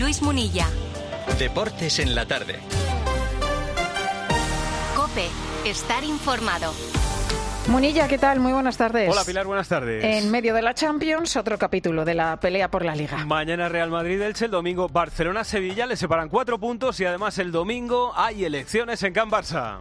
Luis Munilla. Deportes en la tarde. COPE. Estar informado. Munilla, ¿qué tal? Muy buenas tardes. Hola Pilar, buenas tardes. En medio de la Champions, otro capítulo de la pelea por la Liga. Mañana Real Madrid-Elche, el domingo Barcelona-Sevilla, le separan 4 puntos y además el domingo hay elecciones en Can Barça.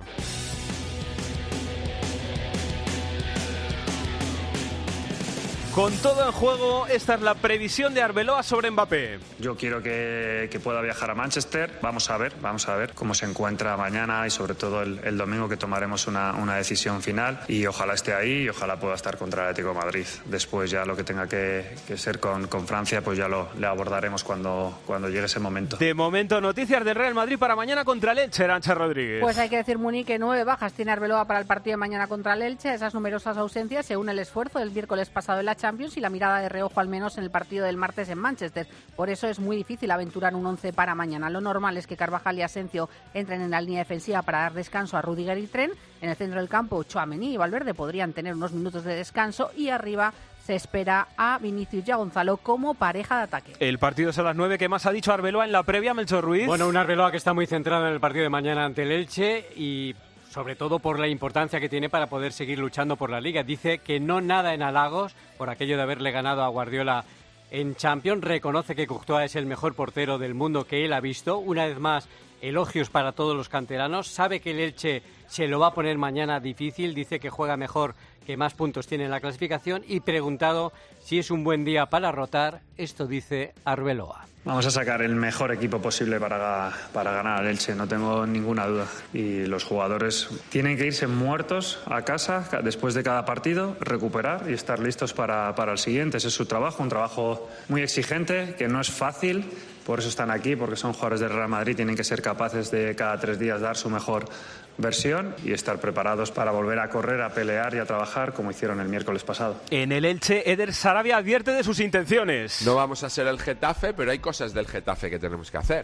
Con todo en juego, esta es la previsión de Arbeloa sobre Mbappé. Yo quiero que pueda viajar a Manchester. Vamos a ver cómo se encuentra mañana y sobre todo el domingo, que tomaremos una decisión final, y ojalá esté ahí y ojalá pueda estar contra el Atlético de Madrid. Después ya lo que tenga que ser con Francia, pues ya le abordaremos cuando llegue ese momento. De momento, noticias del Real Madrid para mañana contra el Elche, Arantxa Rodríguez. Pues hay que decir, Muni, que 9 bajas tiene Arbeloa para el partido de mañana contra el Elche. A esas numerosas ausencias se une el esfuerzo del miércoles pasado en la Champions y la mirada de reojo al menos en el partido del martes en Manchester. Por eso es muy difícil aventurar un 11 para mañana. Lo normal es que Carvajal y Asensio entren en la línea defensiva para dar descanso a Rüdiger y Tren. En el centro del campo, Tchouaméni y Valverde podrían tener unos minutos de descanso, y arriba se espera a Vinicius y a Gonzalo como pareja de ataque. El partido es a las 9. ¿Qué más ha dicho Arbeloa en la previa, Melchor Ruiz? Bueno, un Arbeloa que está muy centrado en el partido de mañana ante el Elche y sobre todo por la importancia que tiene para poder seguir luchando por la Liga. Dice que no nada en halagos por aquello de haberle ganado a Guardiola en Champions. Reconoce que Courtois es el mejor portero del mundo que él ha visto. Una vez más, elogios para todos los canteranos. Sabe que el Elche se lo va a poner mañana difícil. Dice que juega mejor, que más puntos tiene en la clasificación. Y preguntado si es un buen día para rotar, esto dice Arbeloa. Vamos a sacar el mejor equipo posible para ganar al Elche, no tengo ninguna duda. Y los jugadores tienen que irse muertos a casa después de cada partido, recuperar y estar listos para el siguiente. Ese es su trabajo, un trabajo muy exigente, que no es fácil. Por eso están aquí, porque son jugadores del Real Madrid, tienen que ser capaces de cada 3 días dar su mejor versión y estar preparados para volver a correr, a pelear y a trabajar como hicieron el miércoles pasado. En el Elche, Eder Sarabia advierte de sus intenciones. No vamos a ser el Getafe, pero hay cosas del Getafe que tenemos que hacer.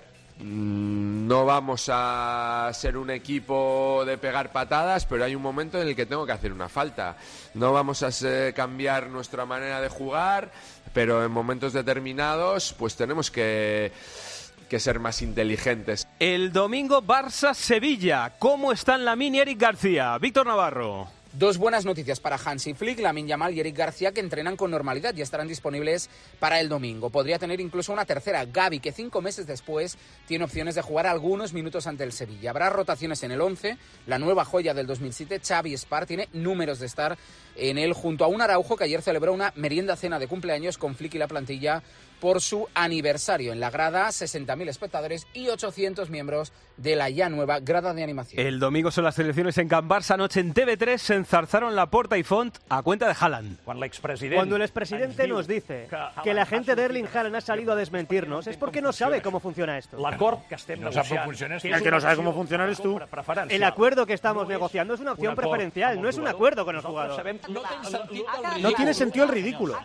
No vamos a ser un equipo de pegar patadas, pero hay un momento en el que tengo que hacer una falta. No vamos a cambiar nuestra manera de jugar, pero en momentos determinados pues tenemos que ser más inteligentes. El domingo Barça-Sevilla. ¿Cómo están Lamine y Eric García? Víctor Navarro. Dos buenas noticias para Hansi Flick, Lamine Yamal y Eric García, que entrenan con normalidad y estarán disponibles para el domingo. Podría tener incluso una tercera, Gavi, que 5 meses después tiene opciones de jugar algunos minutos ante el Sevilla. Habrá rotaciones en el 11. La nueva joya del 2007, Xavi Espar, tiene números de estar en él junto a un Araujo que ayer celebró una merienda cena de cumpleaños con Flick y la plantilla por su aniversario. En la grada, 60.000 espectadores y 800 miembros de la ya nueva grada de animación. El domingo son las elecciones en Can Barça. Anoche en TV3 se enzarzaron Laporta y Font a cuenta de Haaland. Cuando el expresidente nos dice que la gente de Erling Haaland ha salido a desmentirnos, es porque no sabe cómo funciona esto. El que no sabe cómo funciona eres tú. El acuerdo que estamos negociando es una opción preferencial, no es un acuerdo con el jugador. No tiene sentido el ridículo.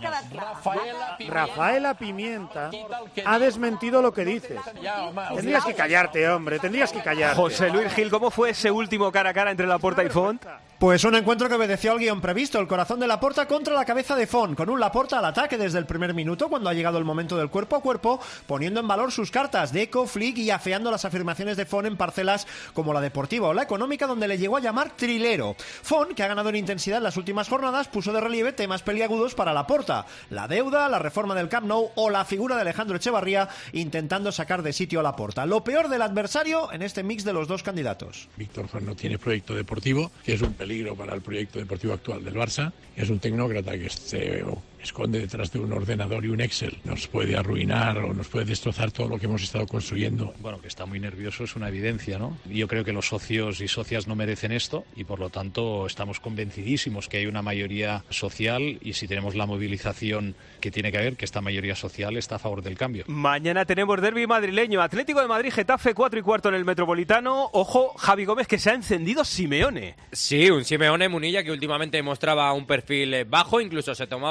Rafaela Pimienta ha desmentido lo que dices. Tendrías que callarte, hombre, tendrías que callarte. José Luis Gil, ¿cómo fue ese último cara a cara entre Laporta y Font? Pues un encuentro que obedeció al guión previsto, el corazón de Laporta contra la cabeza de Font, con un Laporta al ataque desde el primer minuto, cuando ha llegado el momento del cuerpo a cuerpo, poniendo en valor sus cartas, Deco, Flick, y afeando las afirmaciones de Font en parcelas como la deportiva o la económica, donde le llegó a llamar trilero. Font, que ha ganado en intensidad en las últimas jornadas, puso de relieve temas peliagudos para Laporta: la deuda, la reforma del Camp Nou o la figura de Alejandro Echevarría intentando sacar de sitio a Laporta. Lo peor del adversario en este mix de los dos candidatos. Víctor Font no tiene proyecto deportivo, que es un peligro para el proyecto deportivo actual del Barça. Es un tecnócrata que se esconde detrás de un ordenador y un Excel. Nos puede arruinar o nos puede destrozar todo lo que hemos estado construyendo. Bueno, que está muy nervioso es una evidencia, ¿no? Yo creo que los socios y socias no merecen esto y por lo tanto estamos convencidísimos que hay una mayoría social y si tenemos la movilización que tiene que haber, que esta mayoría social está a favor del cambio. Mañana tenemos derbi madrileño, Atlético de Madrid, Getafe, 4:15 en el Metropolitano. Ojo, Javi Gómez, que se ha encendido Simeone. Sí, un Simeone, Munilla, que últimamente mostraba un perfil bajo, incluso se tomaba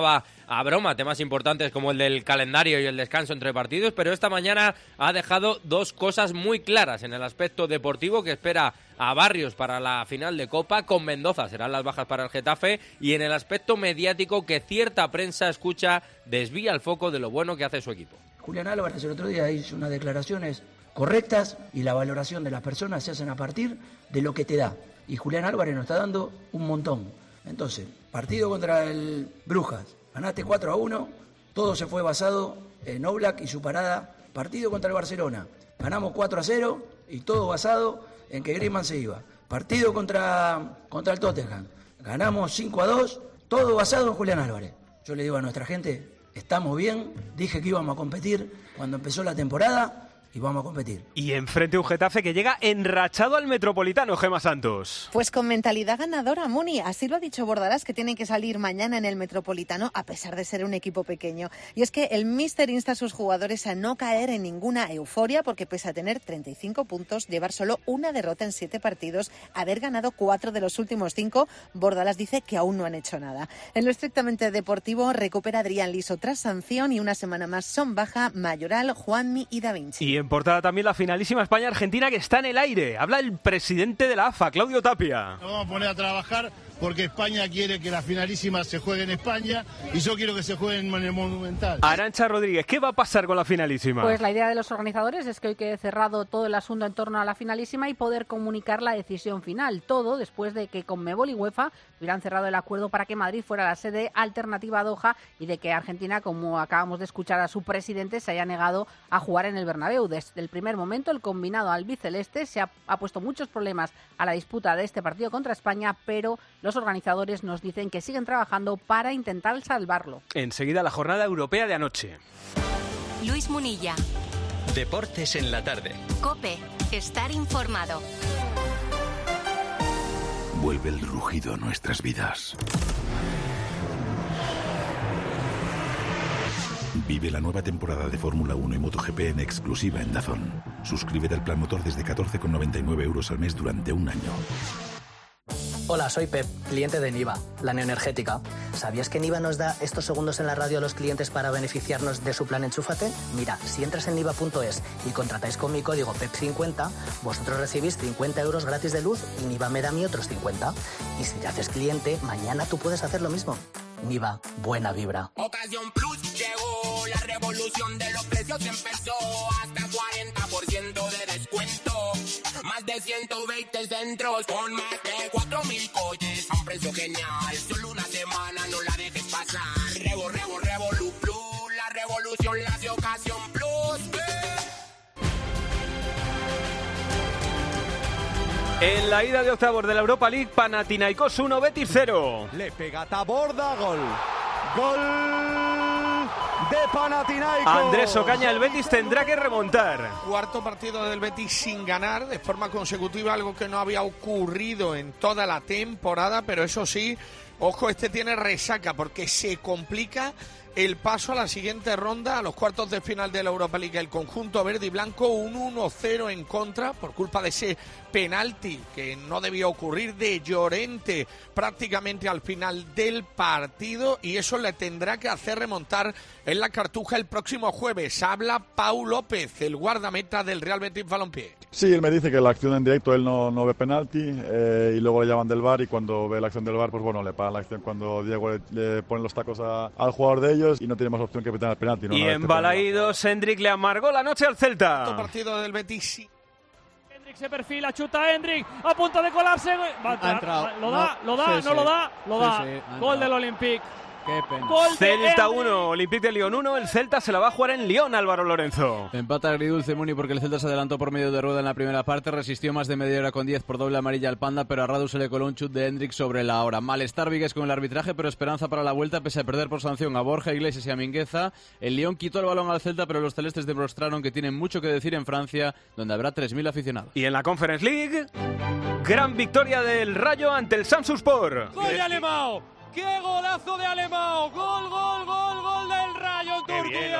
a broma temas importantes como el del calendario y el descanso entre partidos, pero esta mañana ha dejado dos cosas muy claras en el aspecto deportivo, que espera a Barrios para la final de Copa, con Mendoza serán las bajas para el Getafe, y en el aspecto mediático, que cierta prensa escucha desvía el foco de lo bueno que hace su equipo. Julián Álvarez el otro día hizo unas declaraciones correctas y la valoración de las personas se hacen a partir de lo que te da. Y Julián Álvarez nos está dando un montón. Entonces, partido contra el Brujas, ganaste 4-1, todo se fue basado en Oblak y su parada. Partido contra el Barcelona, ganamos 4-0 y todo basado en que Griezmann se iba. Partido contra el Tottenham, ganamos 5-2, todo basado en Julián Álvarez. Yo le digo a nuestra gente, estamos bien, dije que íbamos a competir cuando empezó la temporada y vamos a competir. Y enfrente un Getafe que llega enrachado al Metropolitano, Gemma Santos. Pues con mentalidad ganadora, Muni. Así lo ha dicho Bordalás, que tienen que salir mañana en el Metropolitano a pesar de ser un equipo pequeño. Y es que el míster insta a sus jugadores a no caer en ninguna euforia, porque pese a tener 35 puntos, llevar solo una derrota en 7 partidos, haber ganado 4 de los últimos 5, Bordalás dice que aún no han hecho nada. En lo estrictamente deportivo, recupera Adrián Liso tras sanción y una semana más son baja Mayoral, Juanmi y Da Vinci. Y en portada también la finalísima España-Argentina, que está en el aire. Habla el presidente de la AFA, Claudio Tapia. Nos vamos a poner a trabajar porque España quiere que la finalísima se juegue en España y yo quiero que se juegue en el Monumental. Arantxa Rodríguez, ¿qué va a pasar con la finalísima? Pues la idea de los organizadores es que hoy quede cerrado todo el asunto en torno a la finalísima y poder comunicar la decisión final. Todo después de que Conmebol y UEFA hubieran cerrado el acuerdo para que Madrid fuera la sede alternativa a Doha y de que Argentina, como acabamos de escuchar a su presidente, se haya negado a jugar en el Bernabéu. Desde el primer momento, el combinado albiceleste se ha puesto muchos problemas a la disputa de este partido contra España, pero los organizadores nos dicen que siguen trabajando para intentar salvarlo. Enseguida la jornada europea de anoche. Luis Munilla. Deportes en la tarde. COPE. Estar informado. Vuelve el rugido a nuestras vidas. Vive la nueva temporada de Fórmula 1 y MotoGP en exclusiva en DAZN. Suscríbete al plan motor desde 14,99 € al mes durante un año. Hola, soy Pep, cliente de Niva, la neoenergética. ¿Sabías que Niva nos da estos segundos en la radio a los clientes para beneficiarnos de su plan Enchúfate? Mira, si entras en niva.es y contratáis con mi código PEP50, vosotros recibís 50 € gratis de luz y Niva me da a mí otros 50. Y si te haces cliente, mañana tú puedes hacer lo mismo. Niva, buena vibra. Ocasión Plus llegó, la revolución de los precios empezó, hasta 40% de descuento, más de 120 centros, con más de 4,000 coches, a un precio genial, solo una semana, no la dejes pasar. Revolu Plus, la revolución la hace Ocasión Plus. En la ida de octavos de la Europa League, Panathinaikos 1, Betis 0. Le pega Taborda, gol. Gol de Panathinaikos. Andrés Ocaña, el Betis tendrá que remontar. Cuarto partido del Betis sin ganar de forma consecutiva, algo que no había ocurrido en toda la temporada, pero eso sí, ojo, este tiene resaca porque se complica el paso a la siguiente ronda, a los cuartos de final de la Europa League. El conjunto verde y blanco, un 1-0 en contra por culpa de ese penalti que no debía ocurrir de Llorente prácticamente al final del partido, y eso le tendrá que hacer remontar en la Cartuja el próximo jueves. Habla Pau López, el guardameta del Real Betis Balompié. Sí, él me dice que la acción en directo él no ve penalti, y luego le llaman del VAR, y cuando ve la acción del VAR, pues bueno, le pagan la acción cuando Diego le pone los tacos al jugador de ellos y no tiene más opción que pitar el penalti. ¿No? Y en Balaídos, Hendrik le amargó la noche al Celta. Otro partido del Betis. Hendrik se perfila, chuta Hendrik, a punto de colarse. Lo da. Gol del Olympique. Qué pena. Celta 1, Olympique de Lyon 1. El Celta se la va a jugar en Lyon, Álvaro Lorenzo. Empata agridulce, Muni, porque el Celta se adelantó por medio de rueda en la primera parte. Resistió más de media hora con 10 por doble amarilla al Panda, pero a Radu se le coló un chut de Hendrik sobre la hora. Malestar Vigues con el arbitraje, pero esperanza para la vuelta, pese a perder por sanción a Borja Iglesias y a Mingueza. El Lyon quitó el balón al Celta, pero los celestes demostraron que tienen mucho que decir en Francia, donde habrá 3.000 aficionados. Y en la Conference League, gran victoria del Rayo ante el Samsunspor. ¡Gol de Alemão! ¡Qué golazo de Alemão! ¡Gol del Rayo en Turquía! Bien lo han hecho.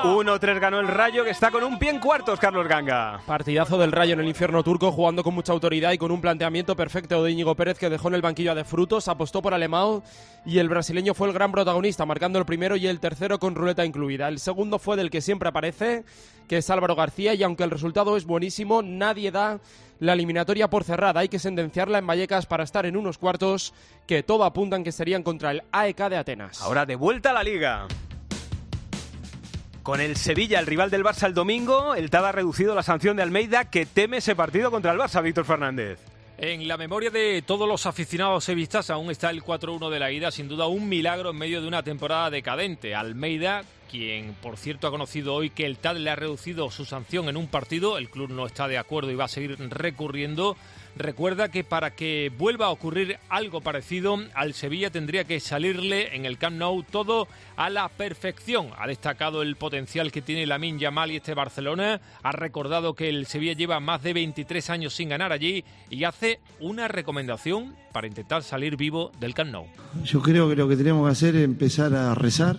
1-3 ganó el Rayo, que está con un pie en cuartos, Carlos Ganga. Partidazo del Rayo en el infierno turco, jugando con mucha autoridad y con un planteamiento perfecto de Íñigo Pérez, que dejó en el banquillo a De Frutos, apostó por Alemão y el brasileño fue el gran protagonista, marcando el primero y el tercero con ruleta incluida. El segundo fue del que siempre aparece, que es Álvaro García, y aunque el resultado es buenísimo, nadie da la eliminatoria por cerrada. Hay que sentenciarla en Vallecas para estar en unos cuartos que todo apuntan que serían contra el AEK de Atenas. Ahora de vuelta a la Liga. Con el Sevilla, el rival del Barça el domingo, el TAD ha reducido la sanción de Almeida, que teme ese partido contra el Barça, Víctor Fernández. En la memoria de todos los aficionados sevillistas aún está el 4-1 de la ida, sin duda un milagro en medio de una temporada decadente. Almeida, quien por cierto ha conocido hoy que el TAD le ha reducido su sanción en un partido, el club no está de acuerdo y va a seguir recurriendo. Recuerda que para que vuelva a ocurrir algo parecido, al Sevilla tendría que salirle en el Camp Nou todo a la perfección. Ha destacado el potencial que tiene Lamine Yamal y este Barcelona. Ha recordado que el Sevilla lleva más de 23 años sin ganar allí y hace una recomendación para intentar salir vivo del Camp Nou. Yo creo que lo que tenemos que hacer es empezar a rezar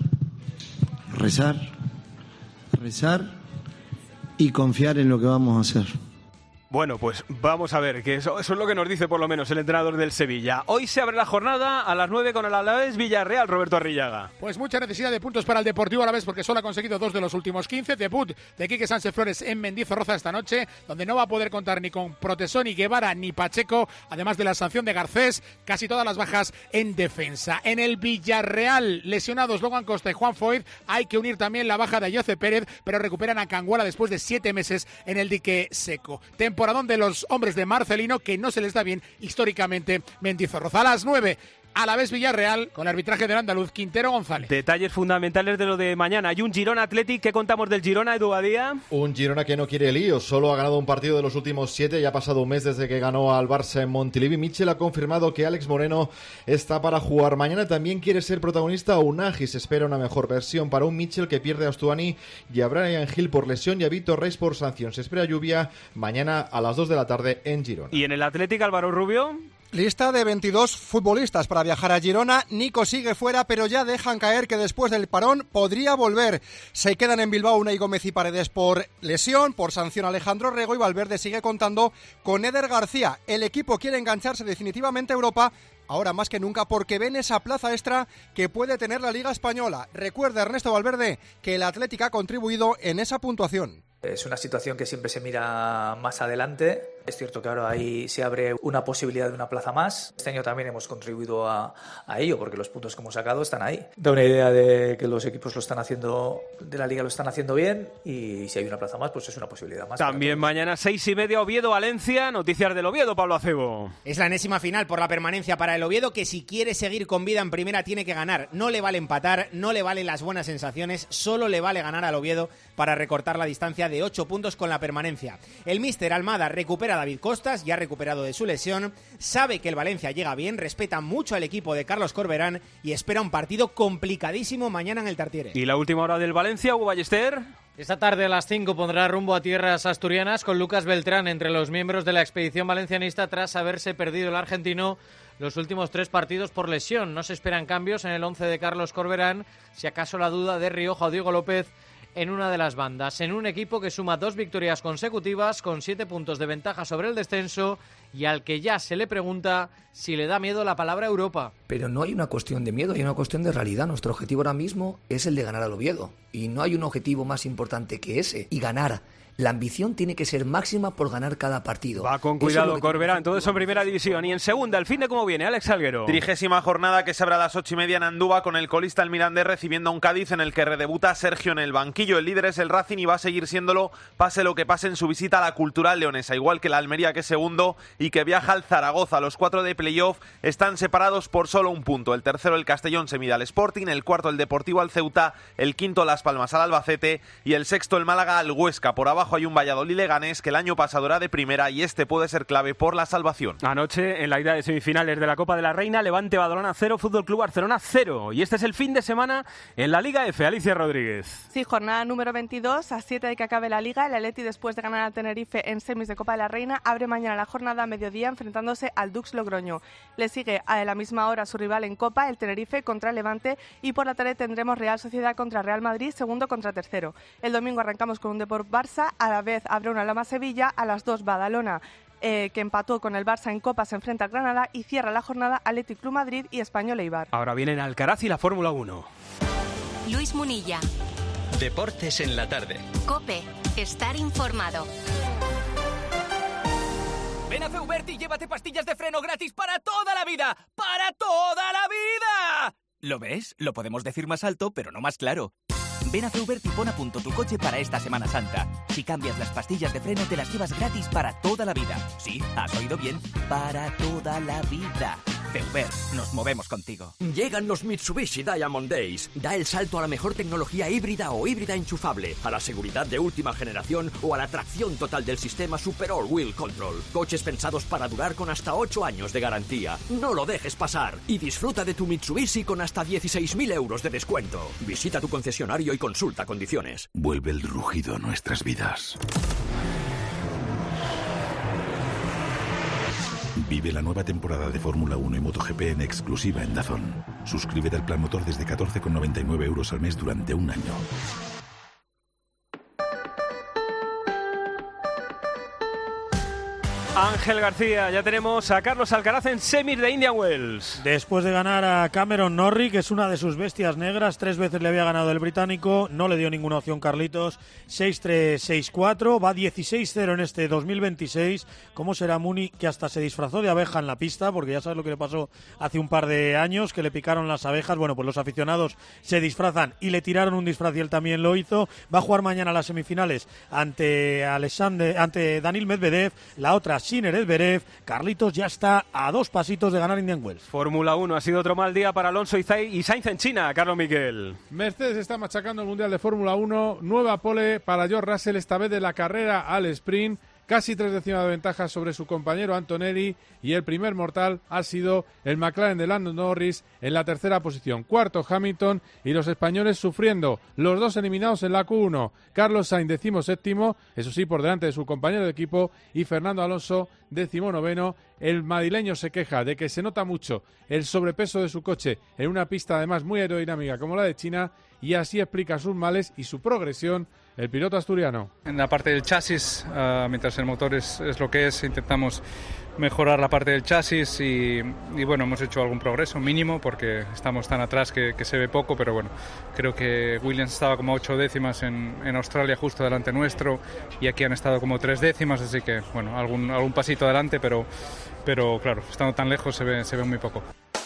y confiar en lo que vamos a hacer. Bueno, pues vamos a ver, que eso es lo que nos dice por lo menos el entrenador del Sevilla. Hoy se abre la jornada a las 9 con el Alavés Villarreal, Roberto Arrillaga. Pues mucha necesidad de puntos para el Deportivo Alavés, porque solo ha conseguido 2 de los últimos 15. Debut de Quique Sánchez Flores en Mendizorroza esta noche, donde no va a poder contar ni con Protesón, ni Guevara, ni Pacheco, además de la sanción de Garcés, casi todas las bajas en defensa. En el Villarreal, lesionados Logan Costa y Juan Foyt, hay que unir también la baja de Ayoce Pérez, pero recuperan a Canguala después de 7 meses en el dique seco. Temporadón de los hombres de Marcelino, que no se les da bien históricamente Mendizorroza. A las 9, Alavés Villarreal, con el arbitraje del andaluz Quintero González. Detalles fundamentales de lo de mañana. Hay un Girona Athletic. ¿Qué contamos del Girona, Edu Badía? Un Girona que no quiere líos. Solo ha ganado un partido de los últimos 7. Ya ha pasado un mes desde que ganó al Barça en Montilivi. Michel ha confirmado que Alex Moreno está para jugar. Mañana también quiere ser protagonista Unagi. Se espera una mejor versión para un Michel que pierde a Astuani y a Brian Hill por lesión y a Víctor Reis por sanción. Se espera lluvia mañana a las 2 de la tarde en Girona. ¿Y en el Athletic, Álvaro Rubio? Lista de 22 futbolistas para viajar a Girona. Nico sigue fuera, pero ya dejan caer que después del parón podría volver. Se quedan en Bilbao Unai Gómez y Paredes por lesión, por sanción Alejandro Rego, y Valverde sigue contando con Eder García. El equipo quiere engancharse definitivamente a Europa, ahora más que nunca, porque ven esa plaza extra que puede tener la Liga Española. Recuerda Ernesto Valverde que el Atlético ha contribuido en esa puntuación. Es una situación que siempre se mira más adelante. Es cierto que ahora ahí se abre una posibilidad de una plaza más. Este año también hemos contribuido a ello, porque los puntos que hemos sacado están ahí. Da una idea de que los equipos lo están haciendo, de la Liga lo están haciendo bien, y si hay una plaza más, pues es una posibilidad más. También mañana 6:30 Oviedo-Valencia. Noticias del Oviedo, Pablo Acebo. Es la enésima final por la permanencia para el Oviedo, que si quiere seguir con vida en primera tiene que ganar. No le vale empatar, no le valen las buenas sensaciones, solo le vale ganar al Oviedo para recortar la distancia de 8 puntos con la permanencia. El míster Almada recupera a David Costas, ya recuperado de su lesión, sabe que el Valencia llega bien, respeta mucho al equipo de Carlos Corberán y espera un partido complicadísimo mañana en el Tartiere. ¿Y la última hora del Valencia, Hugo Ballester? Esta tarde a las 5 pondrá rumbo a tierras asturianas con Lucas Beltrán entre los miembros de la expedición valencianista tras haberse perdido el argentino los últimos 3 partidos por lesión. No se esperan cambios en el 11 de Carlos Corberán, si acaso la duda de Rioja o Diego López en una de las bandas, en un equipo que suma 2 victorias consecutivas con 7 puntos de ventaja sobre el descenso y al que ya se le pregunta si le da miedo la palabra Europa. Pero no hay una cuestión de miedo, hay una cuestión de realidad. Nuestro objetivo ahora mismo es el de ganar al Oviedo y no hay un objetivo más importante que ese, y ganar. La ambición tiene que ser máxima por ganar cada partido. Va con cuidado Corberán, todo eso en primera división. Y en segunda, el fin de cómo viene, Alex Salguero. 30ª jornada que se abre a las 8:30 en Andúba, con el colista el Mirandés recibiendo a un Cádiz en el que redebuta Sergio en el banquillo. El líder es el Racing y va a seguir siéndolo, pase lo que pase en su visita a la Cultural Leonesa, igual que la Almería, que es segundo y que viaja al Zaragoza. Los 4 de playoff están separados por solo un punto. El tercero, el Castellón, se mide al Sporting, el cuarto, el Deportivo, al Ceuta, el quinto, Las Palmas, al Albacete, y el sexto, el Málaga, al Huesca. Por abajo hay un Valladolid Leganés, que el año pasado era de primera y este puede ser clave por la salvación. Anoche, en la ida de semifinales de la Copa de la Reina, Levante Badalona 0, Fútbol Club Barcelona 0. Y este es el fin de semana en la Liga F. Alicia Rodríguez. Sí, jornada Jornada número 22, a 7 de que acabe la Liga. El Atleti, después de ganar al Tenerife en semis de Copa de la Reina, abre mañana la jornada a mediodía enfrentándose al Dux Logroño. Le sigue a la misma hora su rival en Copa, el Tenerife contra el Levante, y por la tarde tendremos Real Sociedad contra Real Madrid, segundo contra tercero. El domingo arrancamos con un Depor Barça, a la vez abre una Lama Sevilla, a las 2 Badalona, que empató con el Barça en Copa, se enfrenta a Granada, y cierra la jornada Athletic Club Madrid y Español Eibar. Ahora vienen Alcaraz y la Fórmula 1. Luis Munilla. Deportes en la tarde. COPE. Estar informado. Ven a Feuberti y llévate pastillas de freno gratis para toda la vida. ¡Para toda la vida! ¿Lo ves? Lo podemos decir más alto, pero no más claro. Ven a Feuberti y pon a punto tu coche para esta Semana Santa. Si cambias las pastillas de freno, te las llevas gratis para toda la vida. Sí, has oído bien. Para toda la vida. Feuber, nos movemos contigo. Llegan los Mitsubishi Diamond Days. Da el salto a la mejor tecnología híbrida o híbrida enchufable, a la seguridad de última generación o a la tracción total del sistema Super All Wheel Control. Coches pensados para durar con hasta 8 años de garantía. No lo dejes pasar y disfruta de tu Mitsubishi con hasta 16.000 euros de descuento. Visita tu concesionario y consulta condiciones. Vuelve el rugido a nuestras vidas. Vive la nueva temporada de Fórmula 1 y MotoGP en exclusiva en DAZN. Suscríbete al plan motor desde 14,99 euros al mes durante un año. Ángel García, ya tenemos a Carlos Alcaraz en semis de Indian Wells. Después de ganar a Cameron Norrie, que es una de sus bestias negras, 3 veces le había ganado el británico, no le dio ninguna opción Carlitos, 6-3, 6-4, va 16-0 en este 2026. ¿Cómo será Muni, que hasta se disfrazó de abeja en la pista? Porque ya sabes lo que le pasó hace un par de años, que le picaron las abejas. Bueno, pues los aficionados se disfrazan y le tiraron un disfraz y él también lo hizo. Va a jugar mañana las semifinales ante Daniil Medvedev, la otra Sinner Zverev. Carlitos ya está a 2 pasitos de ganar Indian Wells. Fórmula 1, ha sido otro mal día para Alonso y Sainz en China. Carlos Miquel. Mercedes está machacando el Mundial de Fórmula 1. Nueva pole para George Russell, esta vez de la carrera al sprint. Casi 3 décimas de ventaja sobre su compañero Antonelli, y el primer mortal ha sido el McLaren de Lando Norris en la tercera posición. Cuarto Hamilton, y los españoles sufriendo, los dos eliminados en la Q1. Carlos Sainz 17º, eso sí, por delante de su compañero de equipo, y Fernando Alonso 19º. El madrileño se queja de que se nota mucho el sobrepeso de su coche en una pista además muy aerodinámica como la de China, y así explica sus males y su progresión el piloto asturiano. En la parte del chasis, mientras el motor es lo que es, intentamos mejorar la parte del chasis y bueno, hemos hecho algún progreso mínimo porque estamos tan atrás que se ve poco, pero bueno, creo que Williams estaba como 8 décimas en Australia justo delante nuestro, y aquí han estado como 3 décimas, así que bueno, algún pasito adelante, pero claro, estando tan lejos se ve muy poco.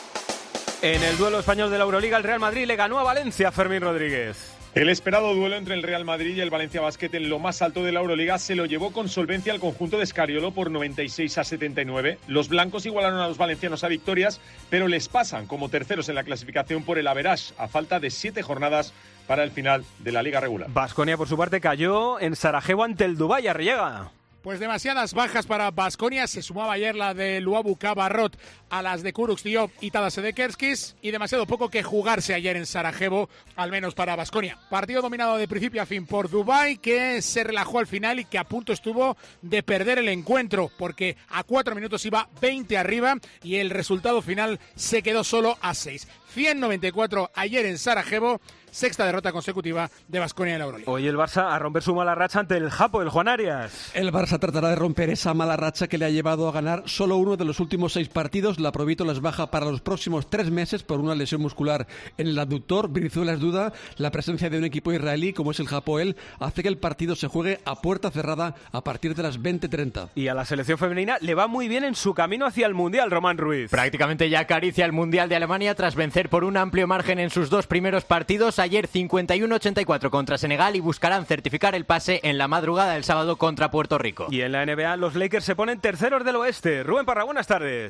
En el duelo español de la Euroliga, el Real Madrid le ganó a Valencia, Fermín Rodríguez. El esperado duelo entre el Real Madrid y el Valencia Basket en lo más alto de la Euroliga se lo llevó con solvencia al conjunto de Scariolo por 96-79. Los blancos igualaron a los valencianos a victorias, pero les pasan como terceros en la clasificación por el average, a falta de 7 jornadas para el final de la liga regular. Baskonia, por su parte, cayó en Sarajevo ante el Dubái. Arriaga. Pues demasiadas bajas para Baskonia. Se sumaba ayer la de Luabu Cabarrot a las de Kurucs Diop y Tadasedekerskis, y demasiado poco que jugarse ayer en Sarajevo, al menos para Baskonia. Partido dominado de principio a fin por Dubái, que se relajó al final y que a punto estuvo de perder el encuentro, porque a 4 minutos iba 20 arriba y el resultado final se quedó solo a 6. 194 ayer en Sarajevo, sexta derrota consecutiva de Baskonia en la Euroliga. Hoy el Barça a romper su mala racha ante el Japo, el Juan Arias. El Barça tratará de romper esa mala racha que le ha llevado a ganar solo uno de los últimos 6 partidos. La Provito les baja para los próximos 3 meses por una lesión muscular en el abductor. Brizuela es duda. La presencia de un equipo israelí como es el Hapoel hace que el partido se juegue a puerta cerrada a partir de las 20:30. Y a la selección femenina le va muy bien en su camino hacia el Mundial, Román Ruiz. Prácticamente ya acaricia el Mundial de Alemania tras vencer por un amplio margen en sus 2 primeros partidos. Ayer 51-84 contra Senegal, y buscarán certificar el pase en la madrugada del sábado contra Puerto Rico. Y en la NBA los Lakers se ponen terceros del oeste. Rubén Parra, buenas tardes.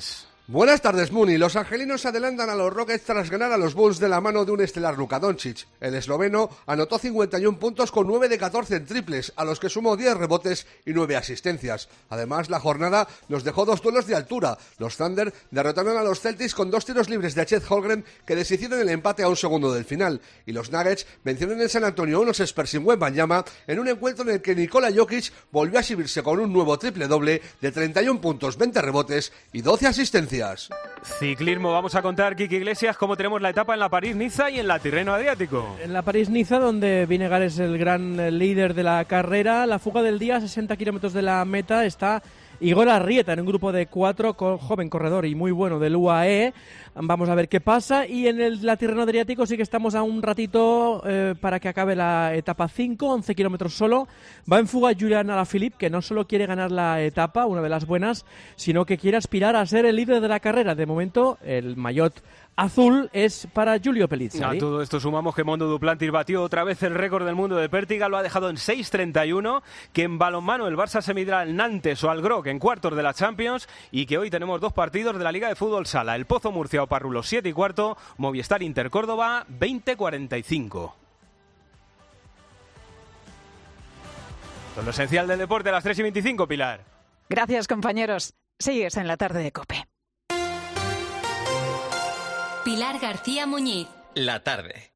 Buenas tardes, Muni. Los angelinos se adelantan a los Rockets tras ganar a los Bulls de la mano de un estelar Luka Doncic. El esloveno anotó 51 puntos con 9 de 14 en triples, a los que sumó 10 rebotes y 9 asistencias. Además, la jornada nos dejó 2 duelos de altura. Los Thunder derrotaron a los Celtics con 2 tiros libres de Chet Holmgren que deshicieron el empate a un segundo del final. Y los Nuggets vencieron en San Antonio a unos Spurs sin Wembanyama en un encuentro en el que Nikola Jokic volvió a exhibirse con un nuevo triple-doble de 31 puntos, 20 rebotes y 12 asistencias. Ciclismo, vamos a contar, Kiki Iglesias, cómo tenemos la etapa en la París-Niza y en la Tirreno Adriático. En la París-Niza, donde Vinegar es el gran líder de la carrera, la fuga del día, 60 kilómetros de la meta, está Igor Arrieta en un grupo de 4, joven corredor y muy bueno del UAE. Vamos a ver qué pasa. Y en la Tirreno Adriático sí que estamos a un ratito para que acabe la etapa 5, 11 kilómetros solo. Va en fuga Julian Alaphilippe, que no solo quiere ganar la etapa, una de las buenas, sino que quiere aspirar a ser el líder de la carrera. De momento, el maillot azul es para Giulio Pellizzari. A todo esto sumamos que Mondo Duplantis batió otra vez el récord del mundo de pértiga, lo ha dejado en 6.31, que en balonmano el Barça se medirá al Nantes o al Groc en cuartos de la Champions, y que hoy tenemos 2 partidos de la Liga de Fútbol Sala, el Pozo Murcia o Parrulo 7:15, Movistar Inter Córdoba 20:45. Con lo esencial del deporte a las 3:25, Pilar. Gracias, compañeros. Sigues en la tarde de COPE. Pilar García Muñiz. La tarde.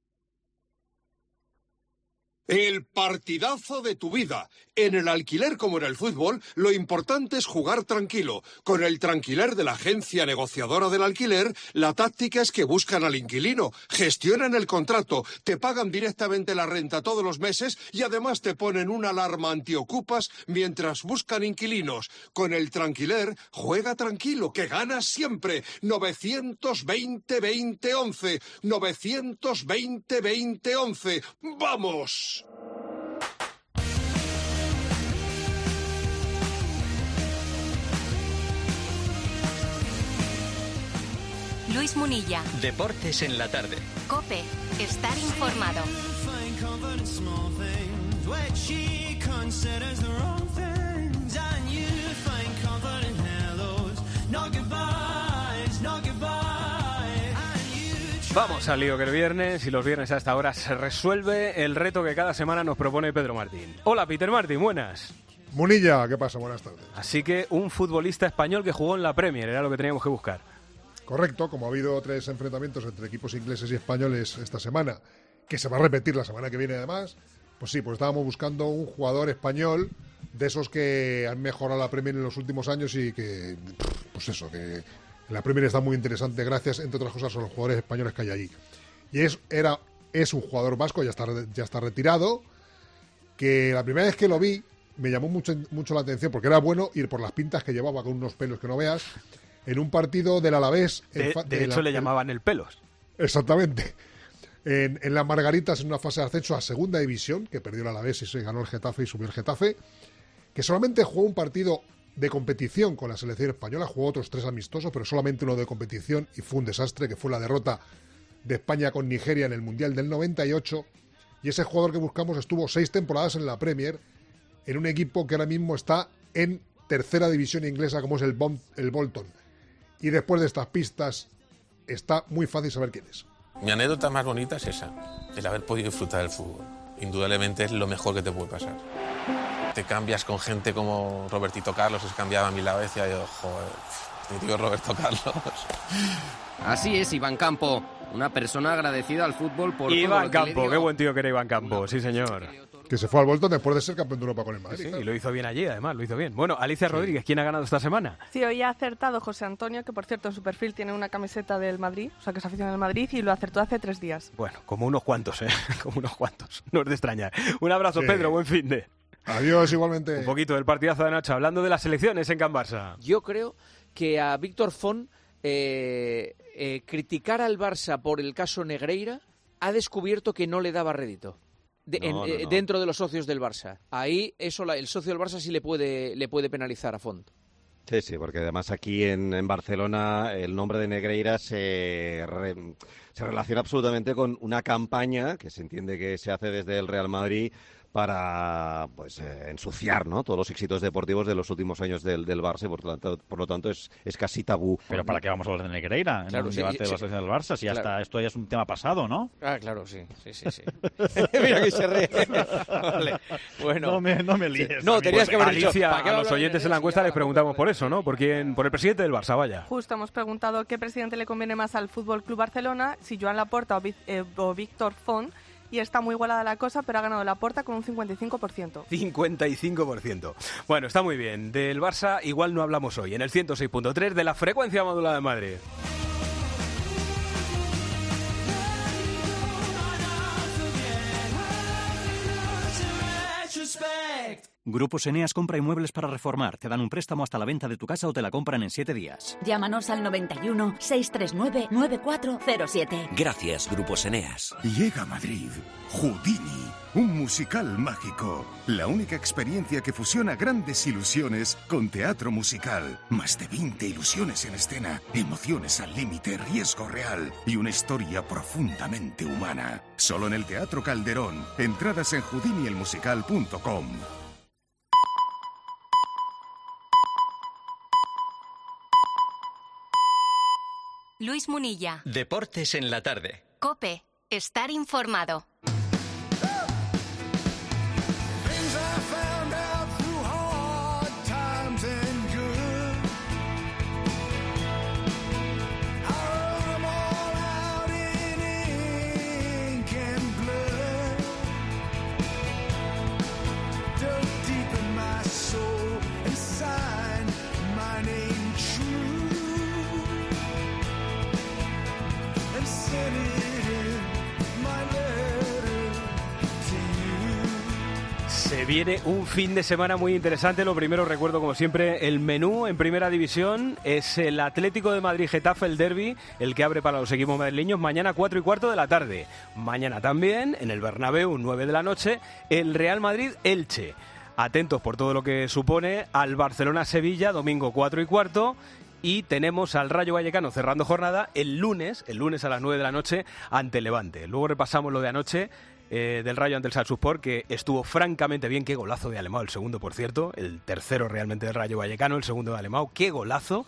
El partidazo de tu vida. En el alquiler como en el fútbol, lo importante es jugar tranquilo. Con el Tranquiler de la agencia negociadora del alquiler, la táctica es que buscan al inquilino, gestionan el contrato, te pagan directamente la renta todos los meses y además te ponen una alarma antiocupas mientras buscan inquilinos. Con el Tranquiler, juega tranquilo, que ganas siempre. 920-2011. 920-2011. ¡Vamos! Luis Munilla. Deportes en la tarde. COPE. Estar informado. Vamos al lío, que el viernes, y los viernes a esta hora se resuelve el reto que cada semana nos propone Pedro Martín. Hola, Peter Martín, buenas. Munilla, ¿qué pasa? Buenas tardes. Así que un futbolista español que jugó en la Premier, era lo que teníamos que buscar. Correcto, como ha habido 3 enfrentamientos entre equipos ingleses y españoles esta semana, que se va a repetir la semana que viene además, pues sí, pues estábamos buscando un jugador español de esos que han mejorado la Premier en los últimos años y que, pues eso, que la Premier está muy interesante gracias, entre otras cosas, a los jugadores españoles que hay allí. Y es un jugador vasco, ya está retirado, que la primera vez que lo vi me llamó mucho la atención porque era bueno ir por las pintas que llevaba con unos pelos que no veas. En un partido del Alavés... De hecho, le llamaban el pelos. Exactamente. En las Margaritas, en una fase de ascenso a segunda división, que perdió el Alavés y se ganó el Getafe y subió el Getafe, que solamente jugó un partido de competición con la selección española, jugó otros 3 amistosos, pero solamente uno de competición, y fue un desastre, que fue la derrota de España con Nigeria en el Mundial del 98, y ese jugador que buscamos estuvo 6 temporadas en la Premier, en un equipo que ahora mismo está en tercera división inglesa, como es el Bolton. Y después de estas pistas, está muy fácil saber quién es. Mi anécdota más bonita es esa, el haber podido disfrutar del fútbol. Indudablemente es lo mejor que te puede pasar. Te cambias con gente como Robertito Carlos, que se cambiaba a mi lado y decía yo, joder, mi tío Roberto Carlos. Así es, Iván Campo, una persona agradecida al fútbol por Iván todo lo Campo, qué buen tío que era Iván Campo, sí señor. Que se fue al Bolton después de ser campeón de Europa con el Madrid. Sí, y lo hizo bien allí, además, lo hizo bien. Bueno, Alicia Rodríguez, ¿quién ha ganado esta semana? Sí, hoy ha acertado José Antonio, que por cierto en su perfil tiene una camiseta del Madrid, o sea que es aficionado al Madrid, y lo acertó hace 3 días. Bueno, como unos cuantos, como unos cuantos. No es de extrañar. Un abrazo, sí. Pedro, buen fin de. Adiós, igualmente. Un poquito del partidazo de noche, hablando de las elecciones en Can Barça. Yo creo que a Víctor Font criticar al Barça por el caso Negreira ha descubierto que no le daba rédito. No. Dentro de los socios del Barça. Ahí eso el socio del Barça sí le puede penalizar a Font. Sí, porque además aquí en Barcelona el nombre de Negreira se se relaciona absolutamente con una campaña que se entiende que se hace desde el Real Madrid para ensuciar, ¿no?, todos los éxitos deportivos de los últimos años del Barça, y por lo tanto es casi tabú. Pero ¿para qué vamos a hablar de Negreira en el debate de la selección del Barça? Si ya está, esto ya es un tema pasado, ¿no? Ah, claro, sí. Mira que se ríe. Vale. Bueno. No me líes. No, tenías que haber dicho, Alicia, a los oyentes en la encuesta les preguntamos por eso, ¿no? Por el presidente del Barça, vaya. Justo, hemos preguntado qué presidente le conviene más al Fútbol Club Barcelona, si Joan Laporta o Víctor Font. Y está muy igualada la cosa, pero ha ganado Laporta con un 55%. 55%. Bueno, está muy bien. Del Barça igual no hablamos hoy, en el 106.3 de la frecuencia modulada de Madrid. Grupos Eneas compra inmuebles para reformar. Te dan un préstamo hasta la venta de tu casa o te la compran en 7 días. Llámanos al 91 639 9407. Gracias, Grupos Eneas. Llega a Madrid Houdini, un musical mágico. La única experiencia que fusiona grandes ilusiones con teatro musical. Más de 20 ilusiones en escena, emociones al límite, riesgo real y una historia profundamente humana. Solo en el Teatro Calderón. Entradas en houdinielmusical.com. Luis Munilla. Deportes en la tarde. COPE. Estar informado. Se viene un fin de semana muy interesante. Lo primero, recuerdo como siempre, el menú en Primera División es el Atlético de Madrid-Getafe, el derbi, el que abre para los equipos madrileños mañana 4:15 de la tarde. Mañana también, en el Bernabéu, 9 de la noche, el Real Madrid-Elche. Atentos por todo lo que supone al Barcelona-Sevilla, domingo 4:15. Y tenemos al Rayo Vallecano cerrando jornada el lunes a las 9 de la noche ante Levante. Luego repasamos lo de anoche del Rayo ante el Salzburgo, que estuvo francamente bien. Qué golazo de Alemão, el segundo, por cierto. El tercero realmente del Rayo Vallecano, el segundo de Alemão. Qué golazo.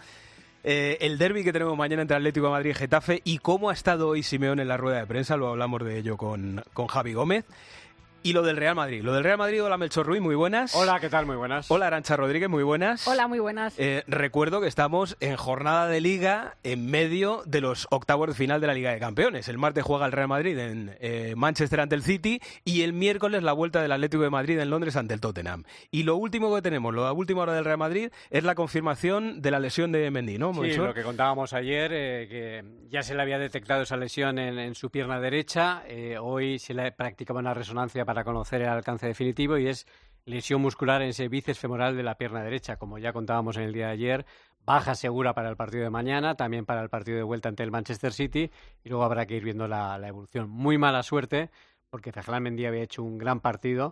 El derbi que tenemos mañana entre Atlético de Madrid y Getafe. Y cómo ha estado hoy Simeone en la rueda de prensa. Lo hablamos de ello con Javi Gómez. Y lo del Real Madrid. Hola, Melchor Ruiz, muy buenas. Hola, ¿qué tal? Muy buenas. Hola, Arantxa Rodríguez, muy buenas. Hola, muy buenas. Recuerdo que estamos en jornada de Liga en medio de los octavos de final de la Liga de Campeones. El martes juega el Real Madrid en Manchester ante el City y el miércoles la vuelta del Atlético de Madrid en Londres ante el Tottenham. Y lo último que tenemos, la última hora del Real Madrid, es la confirmación de la lesión de Mendy, ¿no, Melchor? Sí, lo que contábamos ayer, que ya se le había detectado esa lesión en su pierna derecha. Hoy se le practicaba una resonancia para conocer el alcance definitivo y es lesión muscular en ese bíceps femoral de la pierna derecha. Como ya contábamos en el día de ayer, baja segura para el partido de mañana, también para el partido de vuelta ante el Manchester City, y luego habrá que ir viendo la evolución. Muy mala suerte, porque Ferland Mendy había hecho un gran partido.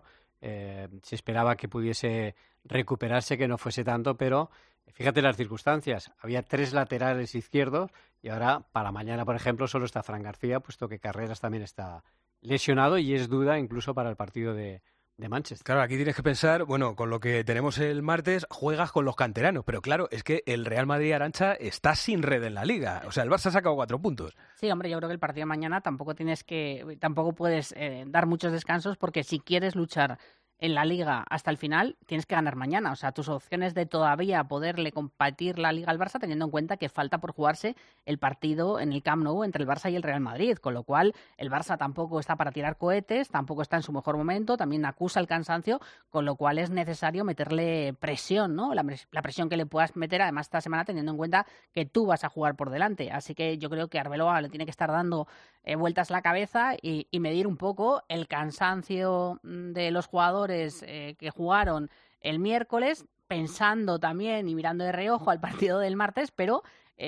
Se esperaba que pudiese recuperarse, que no fuese tanto, pero fíjate las circunstancias. Había 3 laterales izquierdos y ahora para mañana, por ejemplo, solo está Fran García, puesto que Carreras también está lesionado y es duda incluso para el partido de Manchester. Claro, aquí tienes que pensar, bueno, con lo que tenemos el martes, juegas con los canteranos, pero claro, es que el Real Madrid, Arantxa, está sin red en la Liga. O sea, el Barça ha sacado 4 puntos. Sí, hombre, yo creo que el partido de mañana tampoco puedes dar muchos descansos, porque si quieres luchar en la Liga hasta el final, tienes que ganar mañana. O sea, tus opciones de todavía poderle competir la Liga al Barça, teniendo en cuenta que falta por jugarse el partido en el Camp Nou entre el Barça y el Real Madrid, con lo cual el Barça tampoco está para tirar cohetes, tampoco está en su mejor momento, también acusa el cansancio, con lo cual es necesario meterle presión, ¿no? La presión que le puedas meter, además, esta semana, teniendo en cuenta que tú vas a jugar por delante. Así que yo creo que Arbeloa le tiene que estar dando vueltas la cabeza y medir un poco el cansancio de los jugadores que jugaron el miércoles, pensando también y mirando de reojo al partido del martes, pero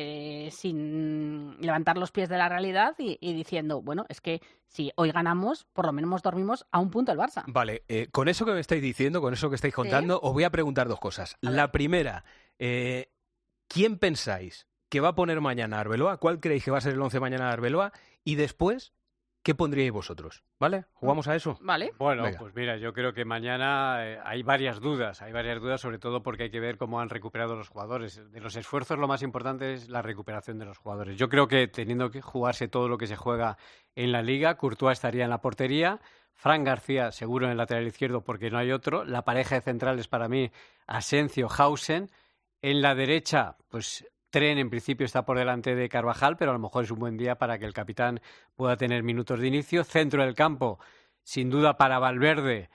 sin levantar los pies de la realidad y diciendo, bueno, es que si hoy ganamos, por lo menos dormimos a un punto el Barça. Vale, con eso que me estáis diciendo, con eso que estáis contando, os voy a preguntar 2 cosas. La primera, ¿quién pensáis que va a poner mañana Arbeloa? ¿Cuál creéis que va a ser el 11 mañana de Arbeloa? Y después, ¿qué pondríais vosotros? ¿Vale? ¿Jugamos a eso? Vale. Bueno, Venga. pues mira, yo creo que mañana hay varias dudas sobre todo porque hay que ver cómo han recuperado los jugadores. De los esfuerzos lo más importante es la recuperación de los jugadores. Yo creo que teniendo que jugarse todo lo que se juega en la Liga, Courtois estaría en la portería, Fran García seguro en el lateral izquierdo porque no hay otro, la pareja de centrales para mí, Asensio, Hausen, en la derecha, pues Tren en principio está por delante de Carvajal, pero a lo mejor es un buen día para que el capitán pueda tener minutos de inicio. Centro del campo, sin duda para Valverde,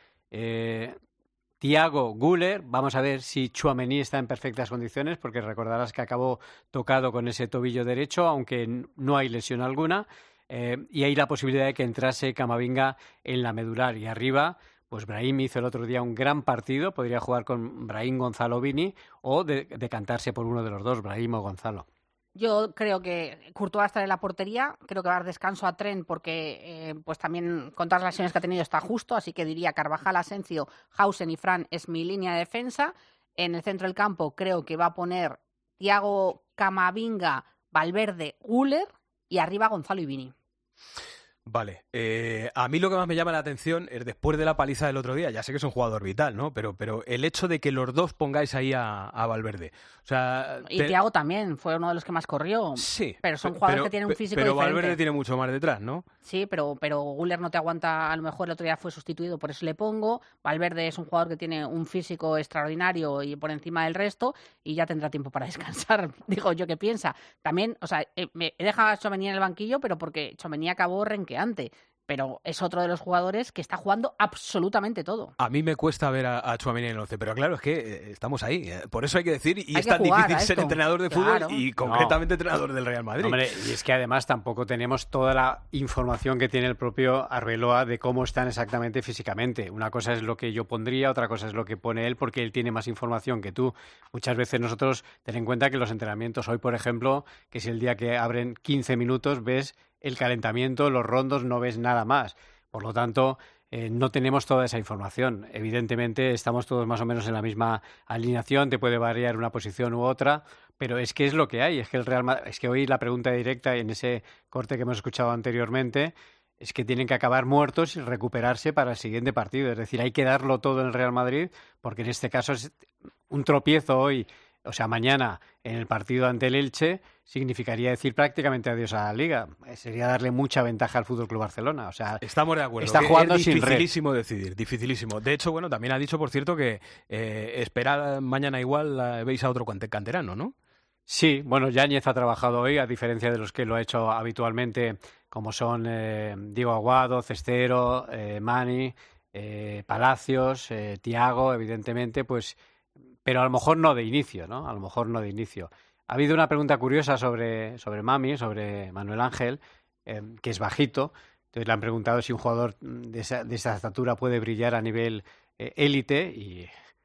Thiago, Güler. Vamos a ver si Tchouaméni está en perfectas condiciones, porque recordarás que acabó tocado con ese tobillo derecho, aunque no hay lesión alguna. Y hay la posibilidad de que entrase Camavinga en la medular. Y arriba, pues Brahim hizo el otro día un gran partido, podría jugar con Brahim, Gonzalo, Vini, o decantarse por uno de los dos, Brahim o Gonzalo. Yo creo que Courtois estará en la portería, creo que va a dar descanso a Tren porque pues también con todas las lesiones que ha tenido está justo, así que diría Carvajal, Asensio, Hausen y Fran es mi línea de defensa. En el centro del campo creo que va a poner Thiago, Camavinga, Valverde, Güler y arriba Gonzalo y Vini. Vale, a mí lo que más me llama la atención es después de la paliza del otro día, ya sé que es un jugador vital, ¿no? Pero el hecho de que los dos pongáis ahí a Valverde. O sea, y Thiago también fue uno de los que más corrió. Sí. Pero son jugadores que tienen un físico diferente. Pero Valverde tiene mucho más detrás, ¿no? Sí, pero Güler no te aguanta, a lo mejor el otro día fue sustituido, por eso le pongo. Valverde es un jugador que tiene un físico extraordinario y por encima del resto, y ya tendrá tiempo para descansar, digo yo que piensa. También, o sea, me he dejado a Tchouaméni en el banquillo, pero porque Tchouaméni acabó renqueante. Pero es otro de los jugadores que está jugando absolutamente todo. A mí me cuesta ver a Tchouaméni en el 11, pero claro, es que estamos ahí. Por eso hay que decir, y hay es tan difícil ser entrenador de claro. fútbol y concretamente entrenador del Real Madrid. Hombre, y es que además tampoco tenemos toda la información que tiene el propio Arbeloa de cómo están exactamente físicamente. Una cosa es lo que yo pondría, otra cosa es lo que pone él, porque él tiene más información que tú. Muchas veces nosotros, ten en cuenta que los entrenamientos hoy, por ejemplo, que es el día que abren 15 minutos, ves el calentamiento, los rondos, no ves nada más. Por lo tanto, no tenemos toda esa información. Evidentemente, estamos todos más o menos en la misma alineación, te puede variar una posición u otra, pero es que es lo que hay. Es que el Real Madrid, es que hoy la pregunta directa en ese corte que hemos escuchado anteriormente es que tienen que acabar muertos y recuperarse para el siguiente partido. Es decir, hay que darlo todo en el Real Madrid, porque en este caso es un tropiezo hoy. O sea, mañana en el partido ante el Elche significaría decir prácticamente adiós a la Liga. Sería darle mucha ventaja al FC Barcelona. O sea, estamos de acuerdo. Está jugando es sin red. Dificilísimo decidir, dificilísimo. De hecho, bueno, también ha dicho, por cierto, que esperar mañana igual veis a otro canterano, ¿no? Sí, bueno, Yáñez ha trabajado hoy, a diferencia de los que lo ha hecho habitualmente, como son Diego Aguado, Cestero, Mani, Palacios, Thiago, evidentemente, pues... Pero a lo mejor no de inicio, ¿no? A lo mejor no de inicio. Ha habido una pregunta curiosa sobre Mami, sobre Manuel Ángel, que es bajito. Entonces le han preguntado si un jugador de esa estatura puede brillar a nivel élite y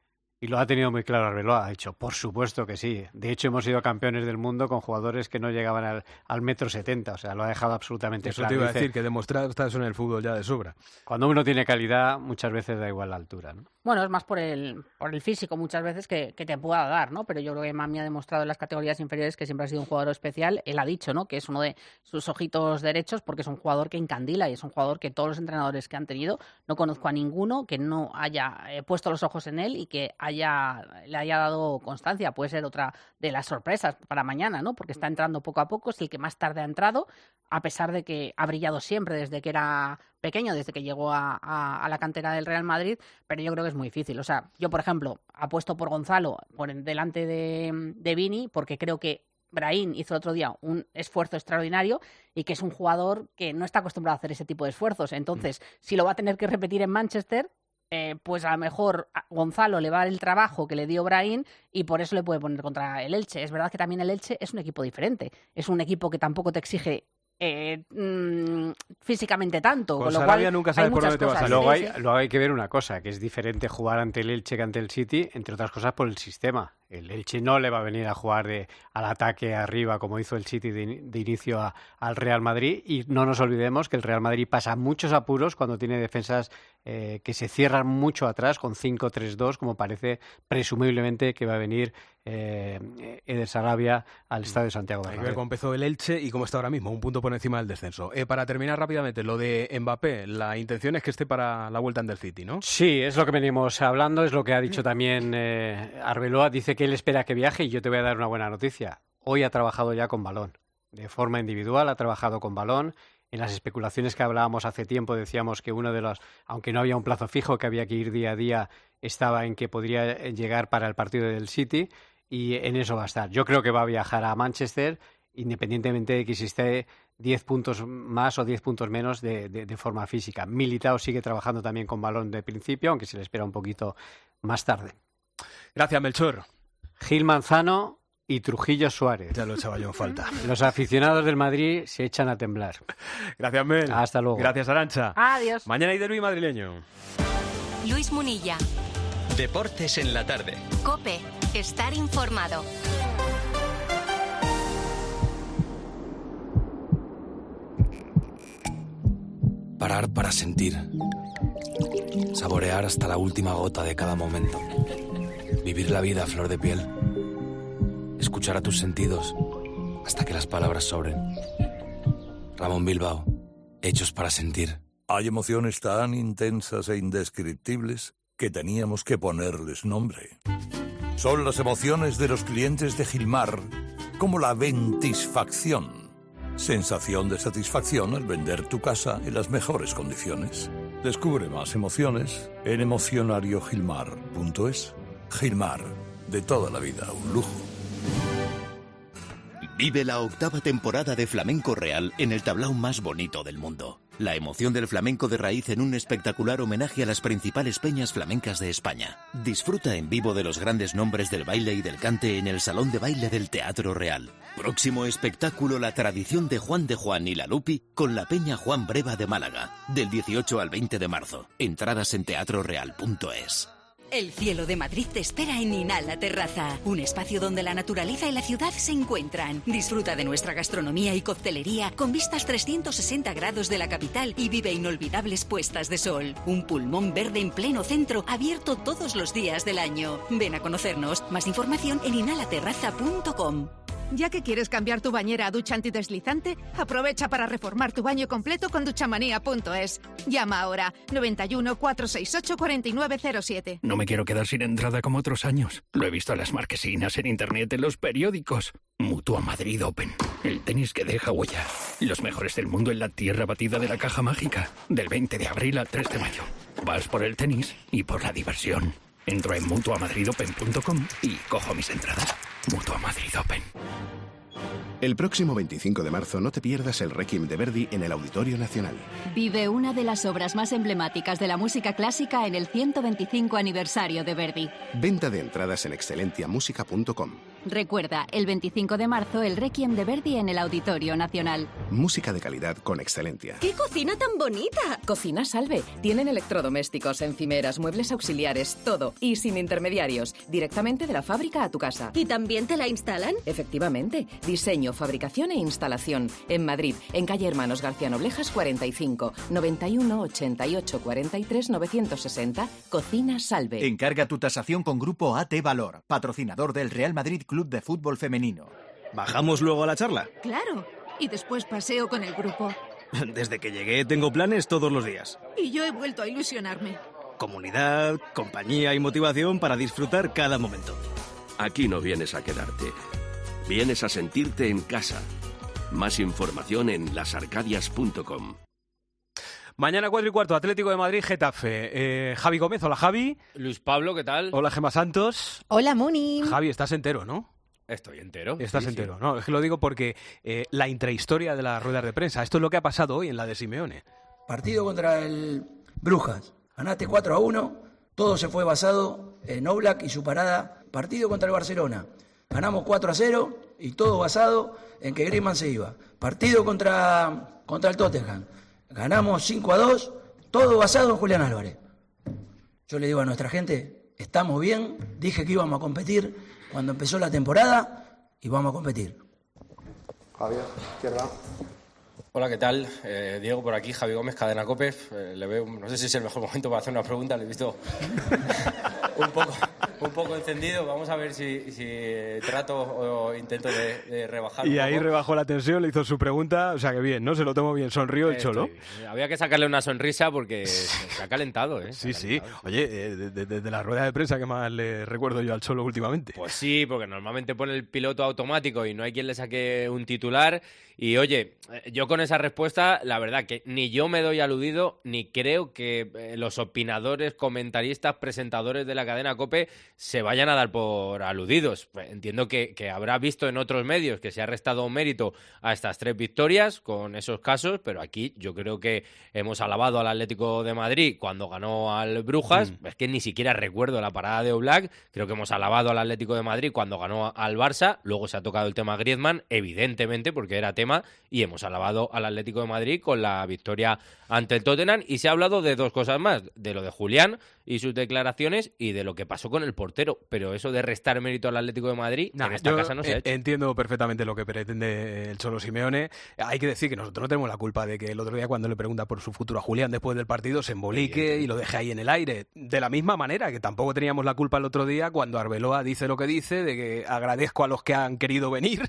lo ha tenido muy claro Arbeloa. Ha dicho, por supuesto que sí. De hecho, hemos sido campeones del mundo con jugadores que no llegaban al 1,70 m. O sea, lo ha dejado absolutamente Eso claro. Te iba a Dice, decir, que demostrar eso en el fútbol ya de sobra. Cuando uno tiene calidad, muchas veces da igual la altura, ¿no? Bueno, es más por el físico muchas veces que te pueda dar, ¿no? Pero yo creo que Mami ha demostrado en las categorías inferiores que siempre ha sido un jugador especial. Él ha dicho, ¿no?, que es uno de sus ojitos derechos porque es un jugador que encandila y es un jugador que todos los entrenadores que han tenido, no conozco a ninguno que no haya puesto los ojos en él y que le haya dado constancia. Puede ser otra de las sorpresas para mañana, ¿no? Porque está entrando poco a poco, es el que más tarde ha entrado, a pesar de que ha brillado siempre desde que era pequeño, desde que llegó a la cantera del Real Madrid, pero yo creo que es muy difícil. O sea, yo, por ejemplo, apuesto por Gonzalo por delante de Vini, porque creo que Brahim hizo el otro día un esfuerzo extraordinario y que es un jugador que no está acostumbrado a hacer ese tipo de esfuerzos. Entonces, si lo va a tener que repetir en Manchester, pues a lo mejor Gonzalo le va a dar el trabajo que le dio Brahim y por eso le puede poner contra el Elche. Es verdad que también el Elche es un equipo diferente. Es un equipo que tampoco te exige físicamente tanto, con lo cual nunca sabes por dónde te vas a ir. Luego hay que ver una cosa, que es diferente jugar ante el Elche que ante el City, entre otras cosas por el sistema. El Elche no le va a venir a jugar al ataque arriba como hizo el City de inicio al Real Madrid, y no nos olvidemos que el Real Madrid pasa muchos apuros cuando tiene defensas que se cierran mucho atrás con 5-3-2, como parece presumiblemente que va a venir Eder Sarabia al Estadio Santiago Bernabéu. Hay que ver cómo empezó el Elche y cómo está ahora mismo, un punto por encima del descenso. Para terminar rápidamente, lo de Mbappé, la intención es que esté para la vuelta en del City, ¿no? Sí, es lo que venimos hablando, es lo que ha dicho también Arbeloa. Dice que él espera que viaje y yo te voy a dar una buena noticia. Hoy ha trabajado ya con balón, de forma individual ha trabajado con balón. En las especulaciones que hablábamos hace tiempo decíamos que uno de los, aunque no había un plazo fijo, que había que ir día a día, estaba en que podría llegar para el partido del City y en eso va a estar. Yo creo que va a viajar a Manchester, independientemente de que esté 10 puntos más o 10 puntos menos de forma física. Militao sigue trabajando también con balón de principio, aunque se le espera un poquito más tarde. Gracias, Melchor. Gil Manzano y Trujillo Suárez. Ya lo echaba yo en falta. Los aficionados del Madrid se echan a temblar. Gracias, Mel. Hasta luego. Gracias, Arantxa. Adiós. Mañana hay derbi madrileño. Luis Munilla. Deportes en la tarde. COPE. Estar informado. Parar para sentir. Saborear hasta la última gota de cada momento. Vivir la vida a flor de piel. Escuchar a tus sentidos hasta que las palabras sobren. Ramón Bilbao, hechos para sentir. Hay emociones tan intensas e indescriptibles que teníamos que ponerles nombre. Son las emociones de los clientes de Gilmar, como la ventisfacción. Sensación de satisfacción al vender tu casa en las mejores condiciones. Descubre más emociones en emocionariogilmar.es. Gilmar, de toda la vida, un lujo. Vive la 8ª temporada de Flamenco Real en el tablao más bonito del mundo. La emoción del flamenco de raíz en un espectacular homenaje a las principales peñas flamencas de España. Disfruta en vivo de los grandes nombres del baile y del cante en el Salón de Baile del Teatro Real. Próximo espectáculo, la tradición de Juan y la Lupi con la Peña Juan Breva de Málaga, del 18 al 20 de marzo. Entradas en teatroreal.es. El cielo de Madrid te espera en Inala Terraza, un espacio donde la naturaleza y la ciudad se encuentran. Disfruta de nuestra gastronomía y coctelería con vistas 360 grados de la capital y vive inolvidables puestas de sol. Un pulmón verde en pleno centro, abierto todos los días del año. Ven a conocernos. Más información en inalaterraza.com. Ya que quieres cambiar tu bañera a ducha antideslizante, aprovecha para reformar tu baño completo con duchamanía.es. Llama ahora 91 468 4907. No me quiero quedar sin entrada como otros años. Lo he visto en las marquesinas, en internet, en los periódicos. Mutua Madrid Open. El tenis que deja huella. Los mejores del mundo en la tierra batida de la Caja Mágica. Del 20 de abril al 3 de mayo. Vas por el tenis y por la diversión. Entro en mutuamadridopen.com y cojo mis entradas. Mutua Madrid Open. El próximo 25 de marzo no te pierdas el Requiem de Verdi en el Auditorio Nacional. Vive una de las obras más emblemáticas de la música clásica en el 125 aniversario de Verdi. Venta de entradas en excellentiamusica.com. Recuerda, el 25 de marzo el Requiem de Verdi en el Auditorio Nacional. Música de calidad con Excelentia. ¡Qué cocina tan bonita! Cocina Salve. Tienen electrodomésticos, encimeras, muebles auxiliares, todo. Y sin intermediarios. Directamente de la fábrica a tu casa. ¿Y también te la instalan? Efectivamente. Diseño, fabricación e instalación. En Madrid, en calle Hermanos García Noblejas 45, 91 88 43 960. Cocina Salve. Encarga tu tasación con Grupo AT Valor, patrocinador del Real Madrid Club de Fútbol Femenino. ¿Bajamos luego a la charla? Claro. Y después paseo con el grupo. Desde que llegué tengo planes todos los días. Y yo he vuelto a ilusionarme. Comunidad, compañía y motivación para disfrutar cada momento. Aquí no vienes a quedarte. Vienes a sentirte en casa. Más información en lasarcadias.com. Mañana 4:15, Atlético de Madrid, Getafe. Javi Gómez, hola Javi. Luis Pablo, ¿qué tal? Hola Gemma Santos. Hola Muni. Javi, estás entero, ¿no? Estoy entero. Estás entero, ¿no? Es que lo digo porque la intrahistoria de las ruedas de prensa, esto es lo que ha pasado hoy en la de Simeone. Partido contra el Brujas. Ganaste 4-1, todo se fue basado en Oblak y su parada. Partido contra el Barcelona. Ganamos 4-0 y todo basado en que Griezmann se iba. Partido contra el Tottenham. Ganamos 5-2, todo basado en Julián Álvarez. Yo le digo a nuestra gente, estamos bien, dije que íbamos a competir cuando empezó la temporada y vamos a competir. Javier, izquierda. Hola, ¿qué tal? Diego por aquí, Javi Gómez, Cadena COPE. Le veo, no sé si es el mejor momento para hacer una pregunta, le he visto un poco encendido. Vamos a ver si trato o intento de rebajar. Y ahí rebajó la tensión, le hizo su pregunta, o sea que bien, ¿no? Se lo tomo bien, sonrió el Cholo. Había que sacarle una sonrisa porque se ha calentado, ¿eh? Sí. Oye, desde la rueda de prensa que más le recuerdo yo al Cholo últimamente. Pues sí, porque normalmente pone el piloto automático y no hay quien le saque un titular. Y oye, yo con esa respuesta, la verdad que ni yo me doy aludido, ni creo que los opinadores, comentaristas, presentadores de la cadena COPE se vayan a dar por aludidos. Entiendo que habrá visto en otros medios que se ha restado mérito a estas 3 victorias con esos casos, pero aquí yo creo que hemos alabado al Atlético de Madrid cuando ganó al Brujas. Es que ni siquiera recuerdo la parada de Oblak. Creo que hemos alabado al Atlético de Madrid cuando ganó al Barça. Luego se ha tocado el tema Griezmann, evidentemente, porque era tema, y hemos alabado al Atlético de Madrid con la victoria ante el Tottenham. Y se ha hablado de 2 cosas más, de lo de Julián y sus declaraciones y de lo que pasó con el portero. Pero eso de restar mérito al Atlético de Madrid, en esta casa no se ha hecho. Entiendo perfectamente lo que pretende el Cholo Simeone. Hay que decir que nosotros no tenemos la culpa de que el otro día, cuando le pregunta por su futuro a Julián después del partido, se embolique y lo deje ahí en el aire. De la misma manera que tampoco teníamos la culpa el otro día cuando Arbeloa dice lo que dice, de que agradezco a los que han querido venir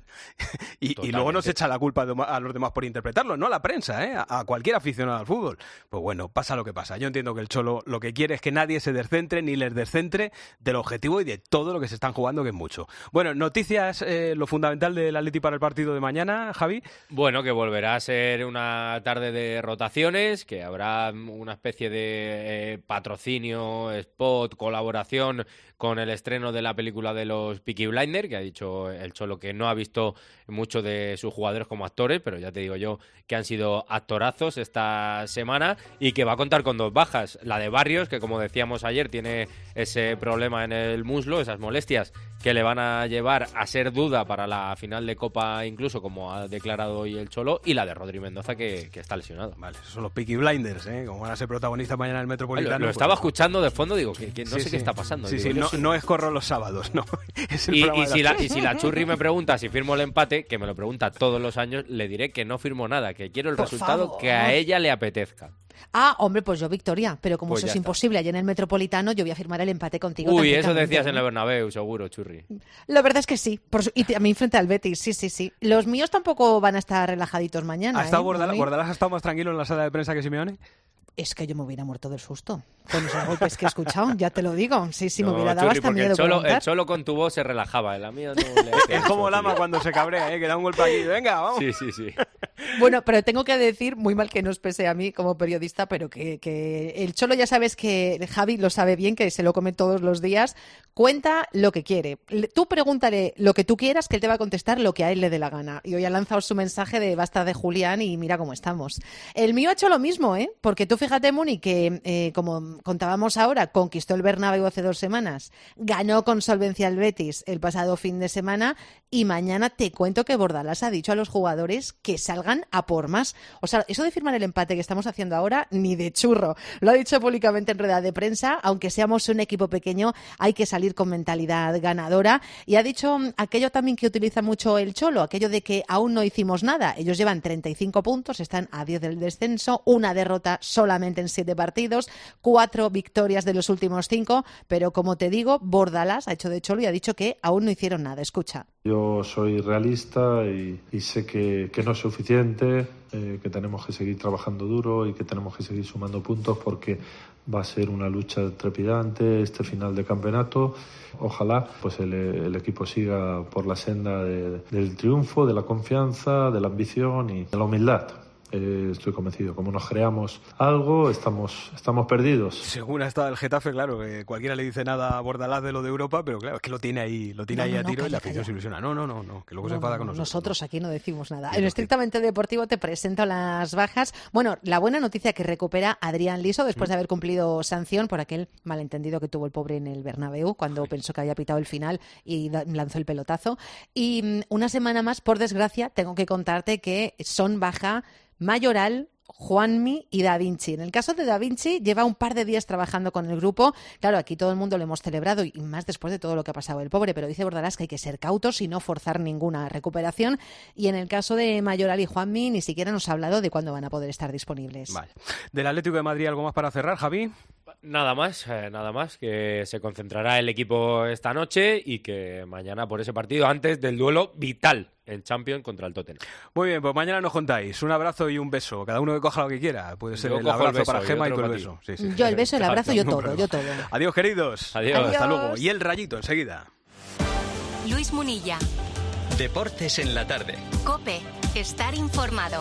y luego nos echa la culpa a los demás por interpretarlo, no a la prensa, a cualquier aficionado al fútbol. Pues bueno, pasa lo que pasa. Yo entiendo que el Cholo lo que quiere es que nadie se descentre ni les descentre del objetivo y de todo lo que se están jugando, que es mucho. Bueno, noticias, lo fundamental del Atleti para el partido de mañana, Javi. Bueno, que volverá a ser una tarde de rotaciones, que habrá una especie de patrocinio, spot, colaboración con el estreno de la película de los Peaky Blinders, que ha dicho el Cholo que no ha visto mucho de sus jugadores como actores, pero ya te digo yo que han sido actorazos esta semana, y que va a contar con 2 bajas. La de Barrios, que como decíamos ayer tiene ese problema en el muslo, esas molestias que le van a llevar a ser duda para la final de Copa, incluso, como ha declarado hoy el Cholo, y la de Rodri Mendoza, que está lesionado. Vale, esos son los Peaky Blinders, como van a ser protagonistas mañana en el Metropolitano. Lo estaba escuchando de fondo, digo, que no sé qué está pasando. Sí, digo, no es Corro los sábados, no. Es y si la Churri me pregunta si firmo el empate, que me lo pregunta todos los años, le diré que no firmo nada, que quiero el resultado que a ella le apetezca. Ah, hombre, pues yo victoria, pero como Pues eso ya es está. imposible allá en el Metropolitano, yo voy a firmar el empate contigo. Uy, eso tranquilamente. decías en el Bernabéu, seguro, Churri. La verdad es que sí, y también frente al Betis, sí. Los míos tampoco van a estar relajaditos mañana. ¿Ha estado Bordalás ha estado más tranquilo en la sala de prensa que Simeone? Es que yo me hubiera muerto del susto con esos golpes que he escuchado, ya te lo digo. Sí, me No, hubiera dado Churri, hasta porque miedo. el Cholo con tu voz se relajaba, la mía no le Es como Lama cuando se cabrea, que da un golpe aquí. Venga, vamos. Sí. Bueno, pero tengo que decir, muy mal que nos pese a mí como periodista, pero que el Cholo, ya sabes que Javi lo sabe bien, que se lo come todos los días, cuenta lo que quiere. Tú pregúntale lo que tú quieras, que él te va a contestar lo que a él le dé la gana. Y hoy ha lanzado su mensaje de basta de Julián y mira cómo estamos. El mío ha hecho lo mismo, porque tú fíjate, Muni, que como contábamos ahora, conquistó el Bernabéu hace 2 semanas, ganó con solvencia el Betis el pasado fin de semana, y mañana te cuento que Bordalás ha dicho a los jugadores que salgan a por más. O sea, eso de firmar el empate que estamos haciendo ahora, ni de churro. Lo ha dicho públicamente en rueda de prensa, aunque seamos un equipo pequeño, hay que salir con mentalidad ganadora. Y ha dicho aquello también que utiliza mucho el Cholo, aquello de que aún no hicimos nada. Ellos llevan 35 puntos, están a 10 del descenso, una derrota solamente en 7 partidos, 4 victorias de los últimos 5, pero como te digo, Bordalás ha hecho de Cholo y ha dicho que aún no hicieron nada. Escucha. Yo soy realista y sé que no es suficiente, que tenemos que seguir trabajando duro y que tenemos que seguir sumando puntos, porque va a ser una lucha trepidante este final de campeonato. Ojalá pues el equipo siga por la senda del triunfo, de la confianza, de la ambición y de la humildad. Estoy convencido, como nos creamos algo, estamos perdidos. Según ha estado el Getafe, claro, cualquiera le dice nada a Bordalás de lo de Europa, pero claro, es que lo tiene ahí a tiro, y la afición se ilusiona. No, que luego se enfada con nosotros. Nosotros aquí no decimos nada. En lo estrictamente deportivo te presento las bajas. Bueno, la buena noticia que recupera Adrián Liso después de haber cumplido sanción por aquel malentendido que tuvo el pobre en el Bernabéu cuando pensó que había pitado el final y lanzó el pelotazo. Y una semana más, por desgracia, tengo que contarte que son baja Mayoral, Juanmi y Da Vinci. En el caso de Da Vinci, lleva un par de días trabajando con el grupo. Claro, aquí todo el mundo lo hemos celebrado y más después de todo lo que ha pasado el pobre, pero dice Bordalás que hay que ser cautos y no forzar ninguna recuperación. Y en el caso de Mayoral y Juanmi, ni siquiera nos ha hablado de cuándo van a poder estar disponibles. Vale. ¿Del Atlético de Madrid algo más para cerrar, Javi? Nada más, que se concentrará el equipo esta noche y que mañana por ese partido, antes del duelo vital en Champions contra el Tottenham. Muy bien, pues mañana nos contáis. Un abrazo y un beso. Cada uno que coja lo que quiera. Puede ser el abrazo para Gemma y tú el beso. Sí, sí. Yo el beso, el abrazo, yo todo. Adiós, queridos. Adiós. Hasta luego. Y el Rayito enseguida. Luis Munilla. Deportes en la tarde. COPE. Estar informado.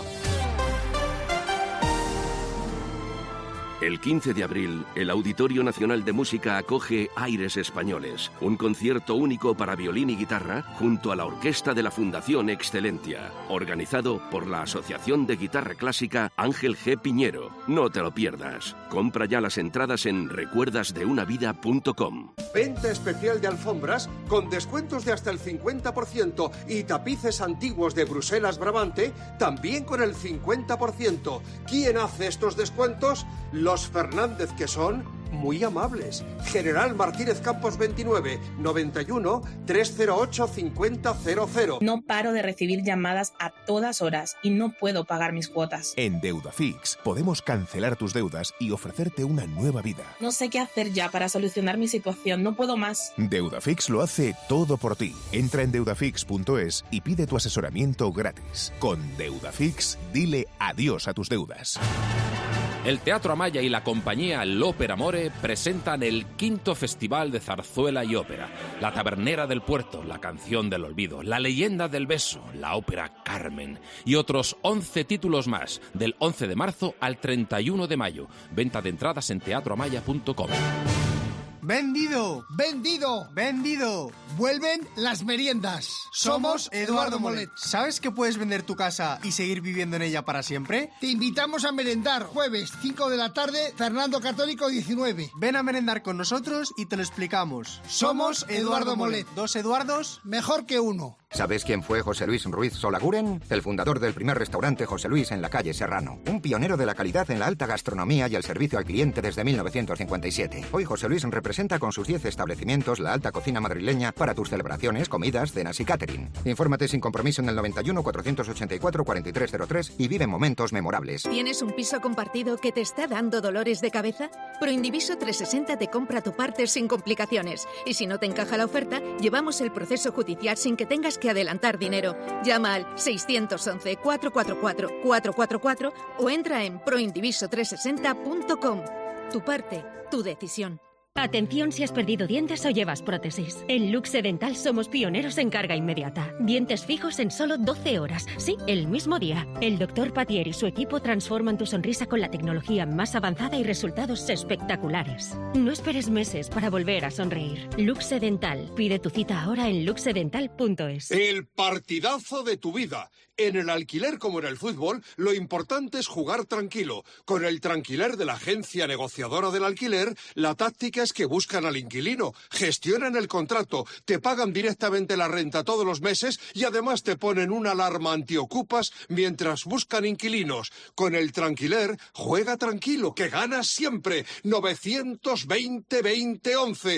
El 15 de abril, el Auditorio Nacional de Música acoge Aires Españoles, un concierto único para violín y guitarra junto a la orquesta de la Fundación Excelentia, organizado por la Asociación de Guitarra Clásica Ángel G. Piñero. No te lo pierdas. Compra ya las entradas en recuerdasdeunavida.com. Venta especial de alfombras con descuentos de hasta el 50% y tapices antiguos de Bruselas Brabante también con el 50%. ¿Quién hace estos descuentos? Los Fernández, que son muy amables. General Martínez Campos 29 91 308 5000. No paro de recibir llamadas a todas horas y no puedo pagar mis cuotas. En Deudafix podemos cancelar tus deudas y ofrecerte una nueva vida. No sé qué hacer ya para solucionar mi situación, no puedo más. Deudafix lo hace todo por ti. Entra en deudafix.es y pide tu asesoramiento gratis. Con Deudafix, dile adiós a tus deudas. El Teatro Amaya y la compañía L'Ópera Amore presentan el 5º Festival de Zarzuela y Ópera, La Tabernera del Puerto, La Canción del Olvido, La Leyenda del Beso, la Ópera Carmen y otros 11 títulos más, del 11 de marzo al 31 de mayo. Venta de entradas en teatroamaya.com. ¡Vendido! ¡Vendido! ¡Vendido! Vuelven las meriendas. Somos Eduardo Molet. ¿Sabes que puedes vender tu casa y seguir viviendo en ella para siempre? Te invitamos a merendar jueves 5 de la tarde, Fernando Católico 19. Ven a merendar con nosotros y te lo explicamos. Somos Eduardo Molet. Dos Eduardos, mejor que uno. ¿Sabes quién fue José Luis Ruiz Solaguren? El fundador del primer restaurante José Luis en la calle Serrano. Un pionero de la calidad en la alta gastronomía y el servicio al cliente desde 1957. Hoy José Luis representa con sus 10 establecimientos la alta cocina madrileña para tus celebraciones, comidas, cenas y catering. Infórmate sin compromiso en el 91 484 4303 y vive momentos memorables. ¿Tienes un piso compartido que te está dando dolores de cabeza? Proindiviso 360 te compra tu parte sin complicaciones. Y si no te encaja la oferta, llevamos el proceso judicial sin que tengas que adelantar dinero. Llama al 611-444-444 o entra en proindiviso360.com. Tu parte, tu decisión. Atención si has perdido dientes o llevas prótesis. En Luxe Dental somos pioneros en carga inmediata. Dientes fijos en solo 12 horas. Sí, el mismo día. El doctor Patier y su equipo transforman tu sonrisa con la tecnología más avanzada y resultados espectaculares. No esperes meses para volver a sonreír. Luxe Dental. Pide tu cita ahora en luxedental.es. El partidazo de tu vida. En el alquiler como en el fútbol, lo importante es jugar tranquilo. Con el Tranquiler de la agencia negociadora del alquiler, la táctica es que buscan al inquilino, gestionan el contrato, te pagan directamente la renta todos los meses y además te ponen una alarma antiocupas mientras buscan inquilinos. Con el Tranquiler, juega tranquilo, que ganas siempre. 920-2011.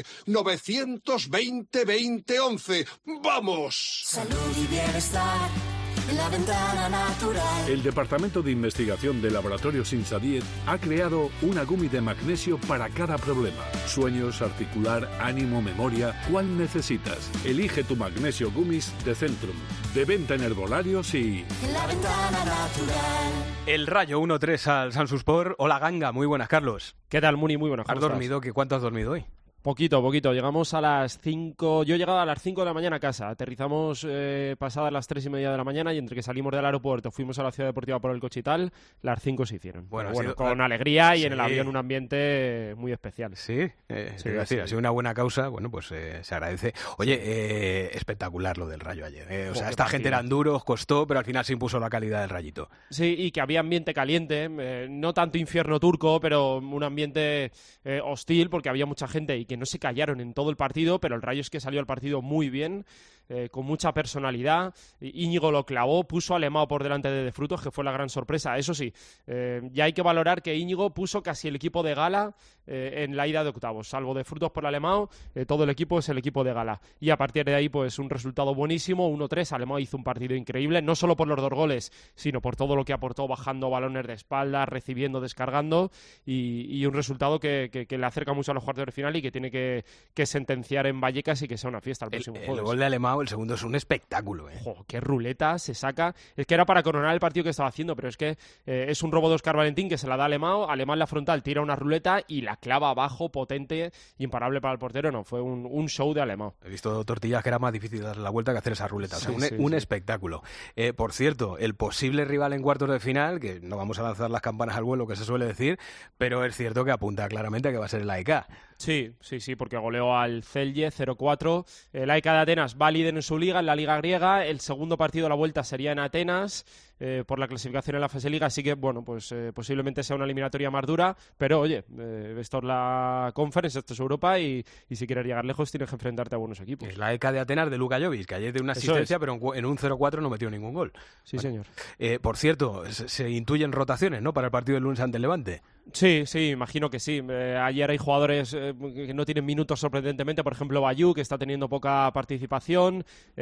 920-2011. ¡Vamos! Salud y bienestar. La Ventana Natural. El Departamento de Investigación de Laboratorios Insadiet ha creado una gummy de magnesio para cada problema. Sueños, articular, ánimo, memoria. ¿Cuál necesitas? Elige tu magnesio gummies de Centrum. De venta en herbolarios y... La Ventana Natural. El Rayo 1-3 al Sansuspor. Hola Ganga, muy buenas, Carlos. ¿Qué tal, Muni? Muy buenas. ¿Has dormido? ¿Cuánto has dormido hoy? Poquito. Llegamos a las 5... Yo he llegado a las 5 de la mañana a casa. Aterrizamos pasadas las 3:30 de la mañana y entre que salimos del aeropuerto, fuimos a la ciudad deportiva por el coche y tal, las 5 se hicieron. Bueno, con alegría y en el avión un ambiente muy especial. Sí, ha sido una buena causa. Bueno, pues se agradece. Oye, espectacular lo del Rayo ayer. Esta gente eran duros, costó, pero al final se impuso la calidad del Rayito. Sí, y que había ambiente caliente, no tanto infierno turco, pero un ambiente hostil porque había mucha gente y que no se callaron en todo el partido, pero el Rayo es que salió al partido muy bien. con mucha personalidad. Íñigo lo clavó, puso a Alemão por delante de Frutos, que fue la gran sorpresa. Eso sí, ya hay que valorar que Íñigo puso casi el equipo de gala en la ida de octavos, salvo de Frutos por Alemão, todo el equipo es el equipo de gala. Y a partir de ahí, pues un resultado buenísimo, 1-3. Alemão hizo un partido increíble, no solo por los 2 goles, sino por todo lo que aportó, bajando balones de espalda, recibiendo, descargando, y un resultado que le acerca mucho a los cuartos de final y que tiene que sentenciar en Vallecas y que sea una fiesta el próximo jueves. El gol de Alemão, el segundo, es un espectáculo. Ojo, qué ruleta se saca. Es que era para coronar el partido que estaba haciendo, pero es que es un robo de Óscar Valentín que se la da a Alemão. Alemán la frontal tira una ruleta y la clava abajo, potente, imparable para el portero. No, fue un show de Alemão. He visto tortillas que era más difícil dar la vuelta que hacer esa ruleta. O sea, un espectáculo. Por cierto, el posible rival en cuartos de final, que no vamos a lanzar las campanas al vuelo, que se suele decir, pero es cierto que apunta claramente a que va a ser el AEK. Sí, porque goleó al Celje 0-4. El AEK de Atenas va líder en su liga, en la liga griega. El segundo partido de la vuelta sería en Atenas, por la clasificación en la fase liga, así que bueno, pues posiblemente sea una eliminatoria más dura, pero oye, esto es la Conference, esto es Europa, y si quieres llegar lejos tienes que enfrentarte a buenos equipos. Es la EK de Atenas de Luka Jovic, que ayer dio una asistencia, pero en un 0-4 no metió ningún gol. Sí, señor. Por cierto, se intuyen rotaciones, ¿no?, para el partido del lunes ante el Levante. Sí, imagino que sí. Ayer hay jugadores que no tienen minutos sorprendentemente, por ejemplo Bayou, que está teniendo poca participación.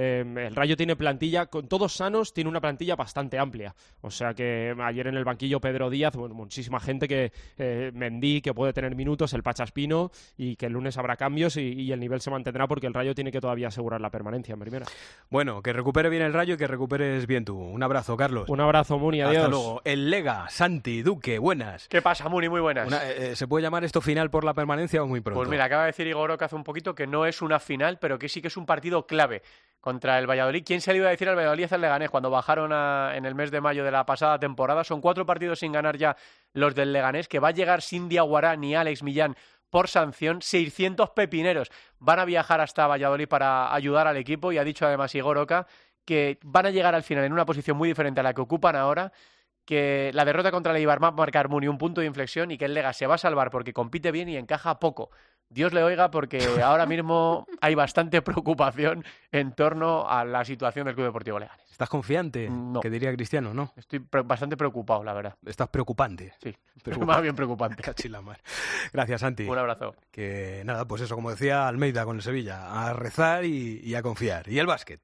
El Rayo tiene plantilla, con todos sanos, tiene una plantilla bastante amplia. O sea que ayer en el banquillo Pedro Díaz, bueno, muchísima gente, que Mendy, que puede tener minutos, el Pachaspino, y que el lunes habrá cambios y el nivel se mantendrá porque el Rayo tiene que todavía asegurar la permanencia en primera. Bueno, que recupere bien el Rayo y que recuperes bien tú. Un abrazo, Carlos. Un abrazo, Muni, adiós. Hasta luego. El Lega, Santi, Duque, buenas. ¿Qué pasa, Muni? Muy buenas. ¿Se puede llamar esto final por la permanencia o muy pronto? Pues mira, acaba de decir Igor Oca hace un poquito que no es una final, pero que sí que es un partido clave contra el Valladolid. ¿Quién se le iba a decir al Valladolid al Leganés cuando bajaron en el mes de mayo de la pasada temporada? Son 4 partidos sin ganar ya los del Leganés, que va a llegar sin Diaguará ni Alex Millán por sanción. 600 pepineros van a viajar hasta Valladolid para ayudar al equipo, y ha dicho además Igor Oca que van a llegar al final en una posición muy diferente a la que ocupan ahora, que la derrota contra el Eibar va a marcar Muni un punto de inflexión y que el Lega se va a salvar porque compite bien y encaja poco. Dios le oiga, porque ahora mismo hay bastante preocupación en torno a la situación del Club Deportivo Leganés. ¿Estás confiante? No. Que diría Cristiano, ¿no? Estoy bastante preocupado, la verdad. ¿Estás preocupante? Sí, más bien preocupante. Cachillamar. Gracias, Santi. Un abrazo. Que nada, pues eso, como decía Almeida con el Sevilla, a rezar y a confiar. Y el básquet.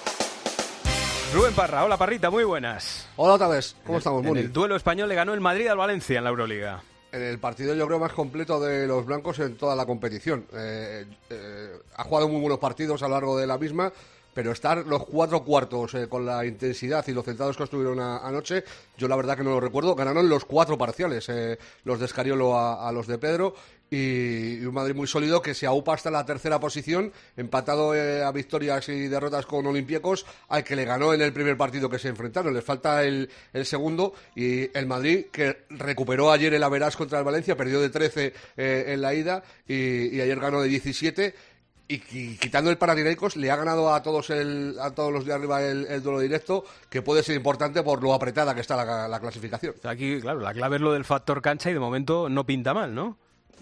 Rubén Parra, hola Parrita, muy buenas. Hola otra vez, ¿cómo estamos, Muni? En el duelo español le ganó el Madrid al Valencia en la Euroliga. En el partido, yo creo, más completo de los blancos en toda la competición. Ha jugado muy buenos partidos a lo largo de la misma, pero estar los 4 cuartos con la intensidad y los centrados que estuvieron anoche, yo la verdad que no lo recuerdo. Ganaron los 4 parciales, los de Escariolo a los de Pedro, y un Madrid muy sólido que se aupa hasta la tercera posición, empatado a victorias y derrotas con Olympiacos, al que le ganó en el primer partido que se enfrentaron. Les falta el segundo, y el Madrid, que recuperó ayer el average contra el Valencia, perdió de 13 en la ida y ayer ganó de 17. Y quitando el Panathinaikos, le ha ganado a todos los de arriba el duelo directo, que puede ser importante por lo apretada que está la clasificación. Aquí, claro, la clave es lo del factor cancha, y de momento no pinta mal, ¿no?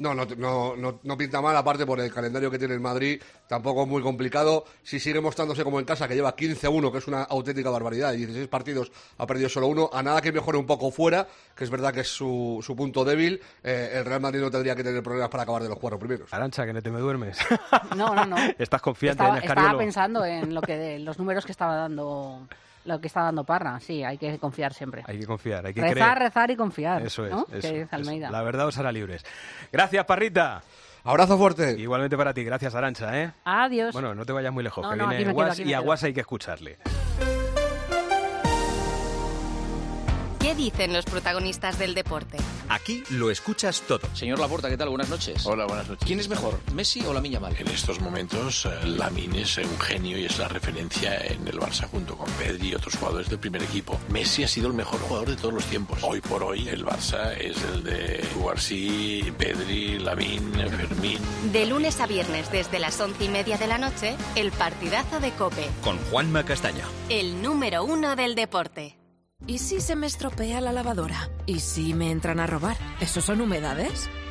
No pinta mal, aparte por el calendario que tiene el Madrid, tampoco muy complicado. Si sigue mostrándose como en casa, que lleva 15-1, que es una auténtica barbaridad, y 16 partidos ha perdido solo 1, a nada que mejore un poco fuera, que es verdad que es su punto débil, el Real Madrid no tendría que tener problemas para acabar de los 4 primeros. Arantxa, que no te me duermes. No. ¿Estás confiante en Escariolo? Estaba pensando en los números que estaba dando... Lo que está dando Parra, sí, hay que confiar siempre. Hay que confiar, hay que rezar y confiar. Eso es, ¿no? eso, que es Almeida. La verdad os hará libres. Gracias, Parrita. Abrazo fuerte. Igualmente para ti, gracias, Arantxa, ¿eh? Adiós. Bueno, no te vayas muy lejos, que no, viene Guas, y a Guas hay que escucharle. ¿Qué dicen los protagonistas del deporte? Aquí lo escuchas todo. Señor Laporta, ¿qué tal? Buenas noches. Hola, buenas noches. ¿Quién es mejor, Messi o Lamine Yamal? En estos momentos, Lamine es un genio y es la referencia en el Barça junto con Pedri y otros jugadores del primer equipo. Messi ha sido el mejor jugador de todos los tiempos. Hoy por hoy, el Barça es el de Cubarsí, Pedri, Lamine, Fermín. De lunes a viernes, desde las 11:30 de la noche, el partidazo de COPE. Con Juanma Castaño. El número 1 del deporte. ¿Y si se me estropea la lavadora? ¿Y si me entran a robar? ¿Eso son humedades?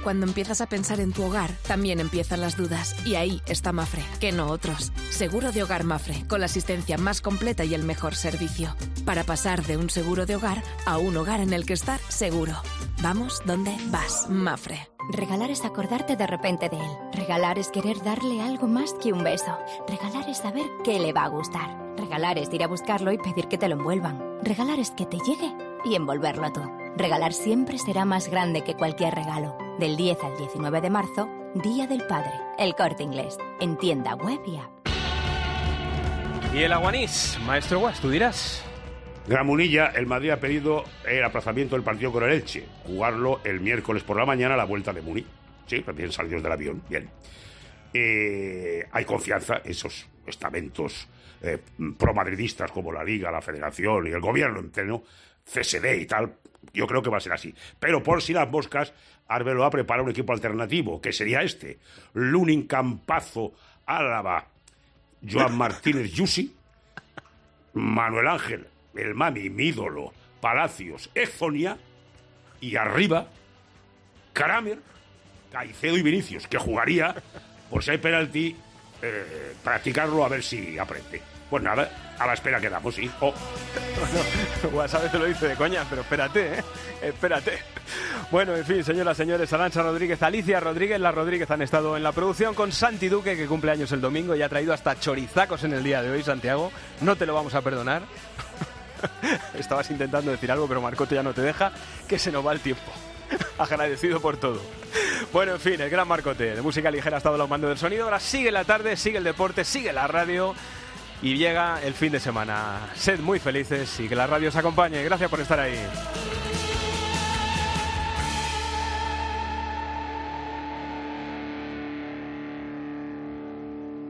Cuando empiezas a pensar en tu hogar, también empiezan las dudas. Y ahí está Mafre, que no otros. Seguro de hogar Mafre, con la asistencia más completa y el mejor servicio. Para pasar de un seguro de hogar a un hogar en el que estar seguro. Vamos donde vas, Mafre. Regalar es acordarte de repente de él. Regalar es querer darle algo más que un beso. Regalar es saber qué le va a gustar. Regalar es ir a buscarlo y pedir que te lo envuelvan. Regalar es que te llegue y envolverlo tú. Regalar siempre será más grande que cualquier regalo. Del 10 al 19 de marzo, Día del Padre. El Corte Inglés. En tienda web y app. Y el Aguanís, maestro Guas, tú dirás. Gran Munilla, el Madrid ha pedido el aplazamiento del partido con el Elche. Jugarlo el miércoles por la mañana a la vuelta de Muni. Sí, recién salidos del avión. Bien. Hay confianza, esos estamentos promadridistas como la Liga, la Federación y el Gobierno entero, CSD y tal, yo creo que va a ser así. Pero por si las moscas, Arbeloa prepara un equipo alternativo, que sería este. Lunin, Campazo, Álava, Joan Martínez Yusi, Manuel Ángel, el Mami, mi ídolo, Palacios, Ezonia, y arriba, Kramer, Caicedo y Vinicius, que jugaría, por si hay penalti, practicarlo a ver si aprende. Pues nada, a la espera quedamos, sí. Oh. Bueno, WhatsApp te lo dice de coña, pero espérate, espérate. Bueno, en fin, señoras, señores, Arantxa Rodríguez, Alicia Rodríguez, la Rodríguez han estado en la producción con Santi Duque, que cumple años el domingo y ha traído hasta chorizacos en el día de hoy, Santiago. No te lo vamos a perdonar. Estabas intentando decir algo, pero Marcote ya no te deja, que se nos va el tiempo. Agradecido por todo. Bueno, en fin, el gran Marcote de música ligera ha estado al mando del sonido. Ahora sigue la tarde, sigue el deporte, sigue la radio y llega el fin de semana. Sed muy felices y que la radio os acompañe. Gracias por estar ahí.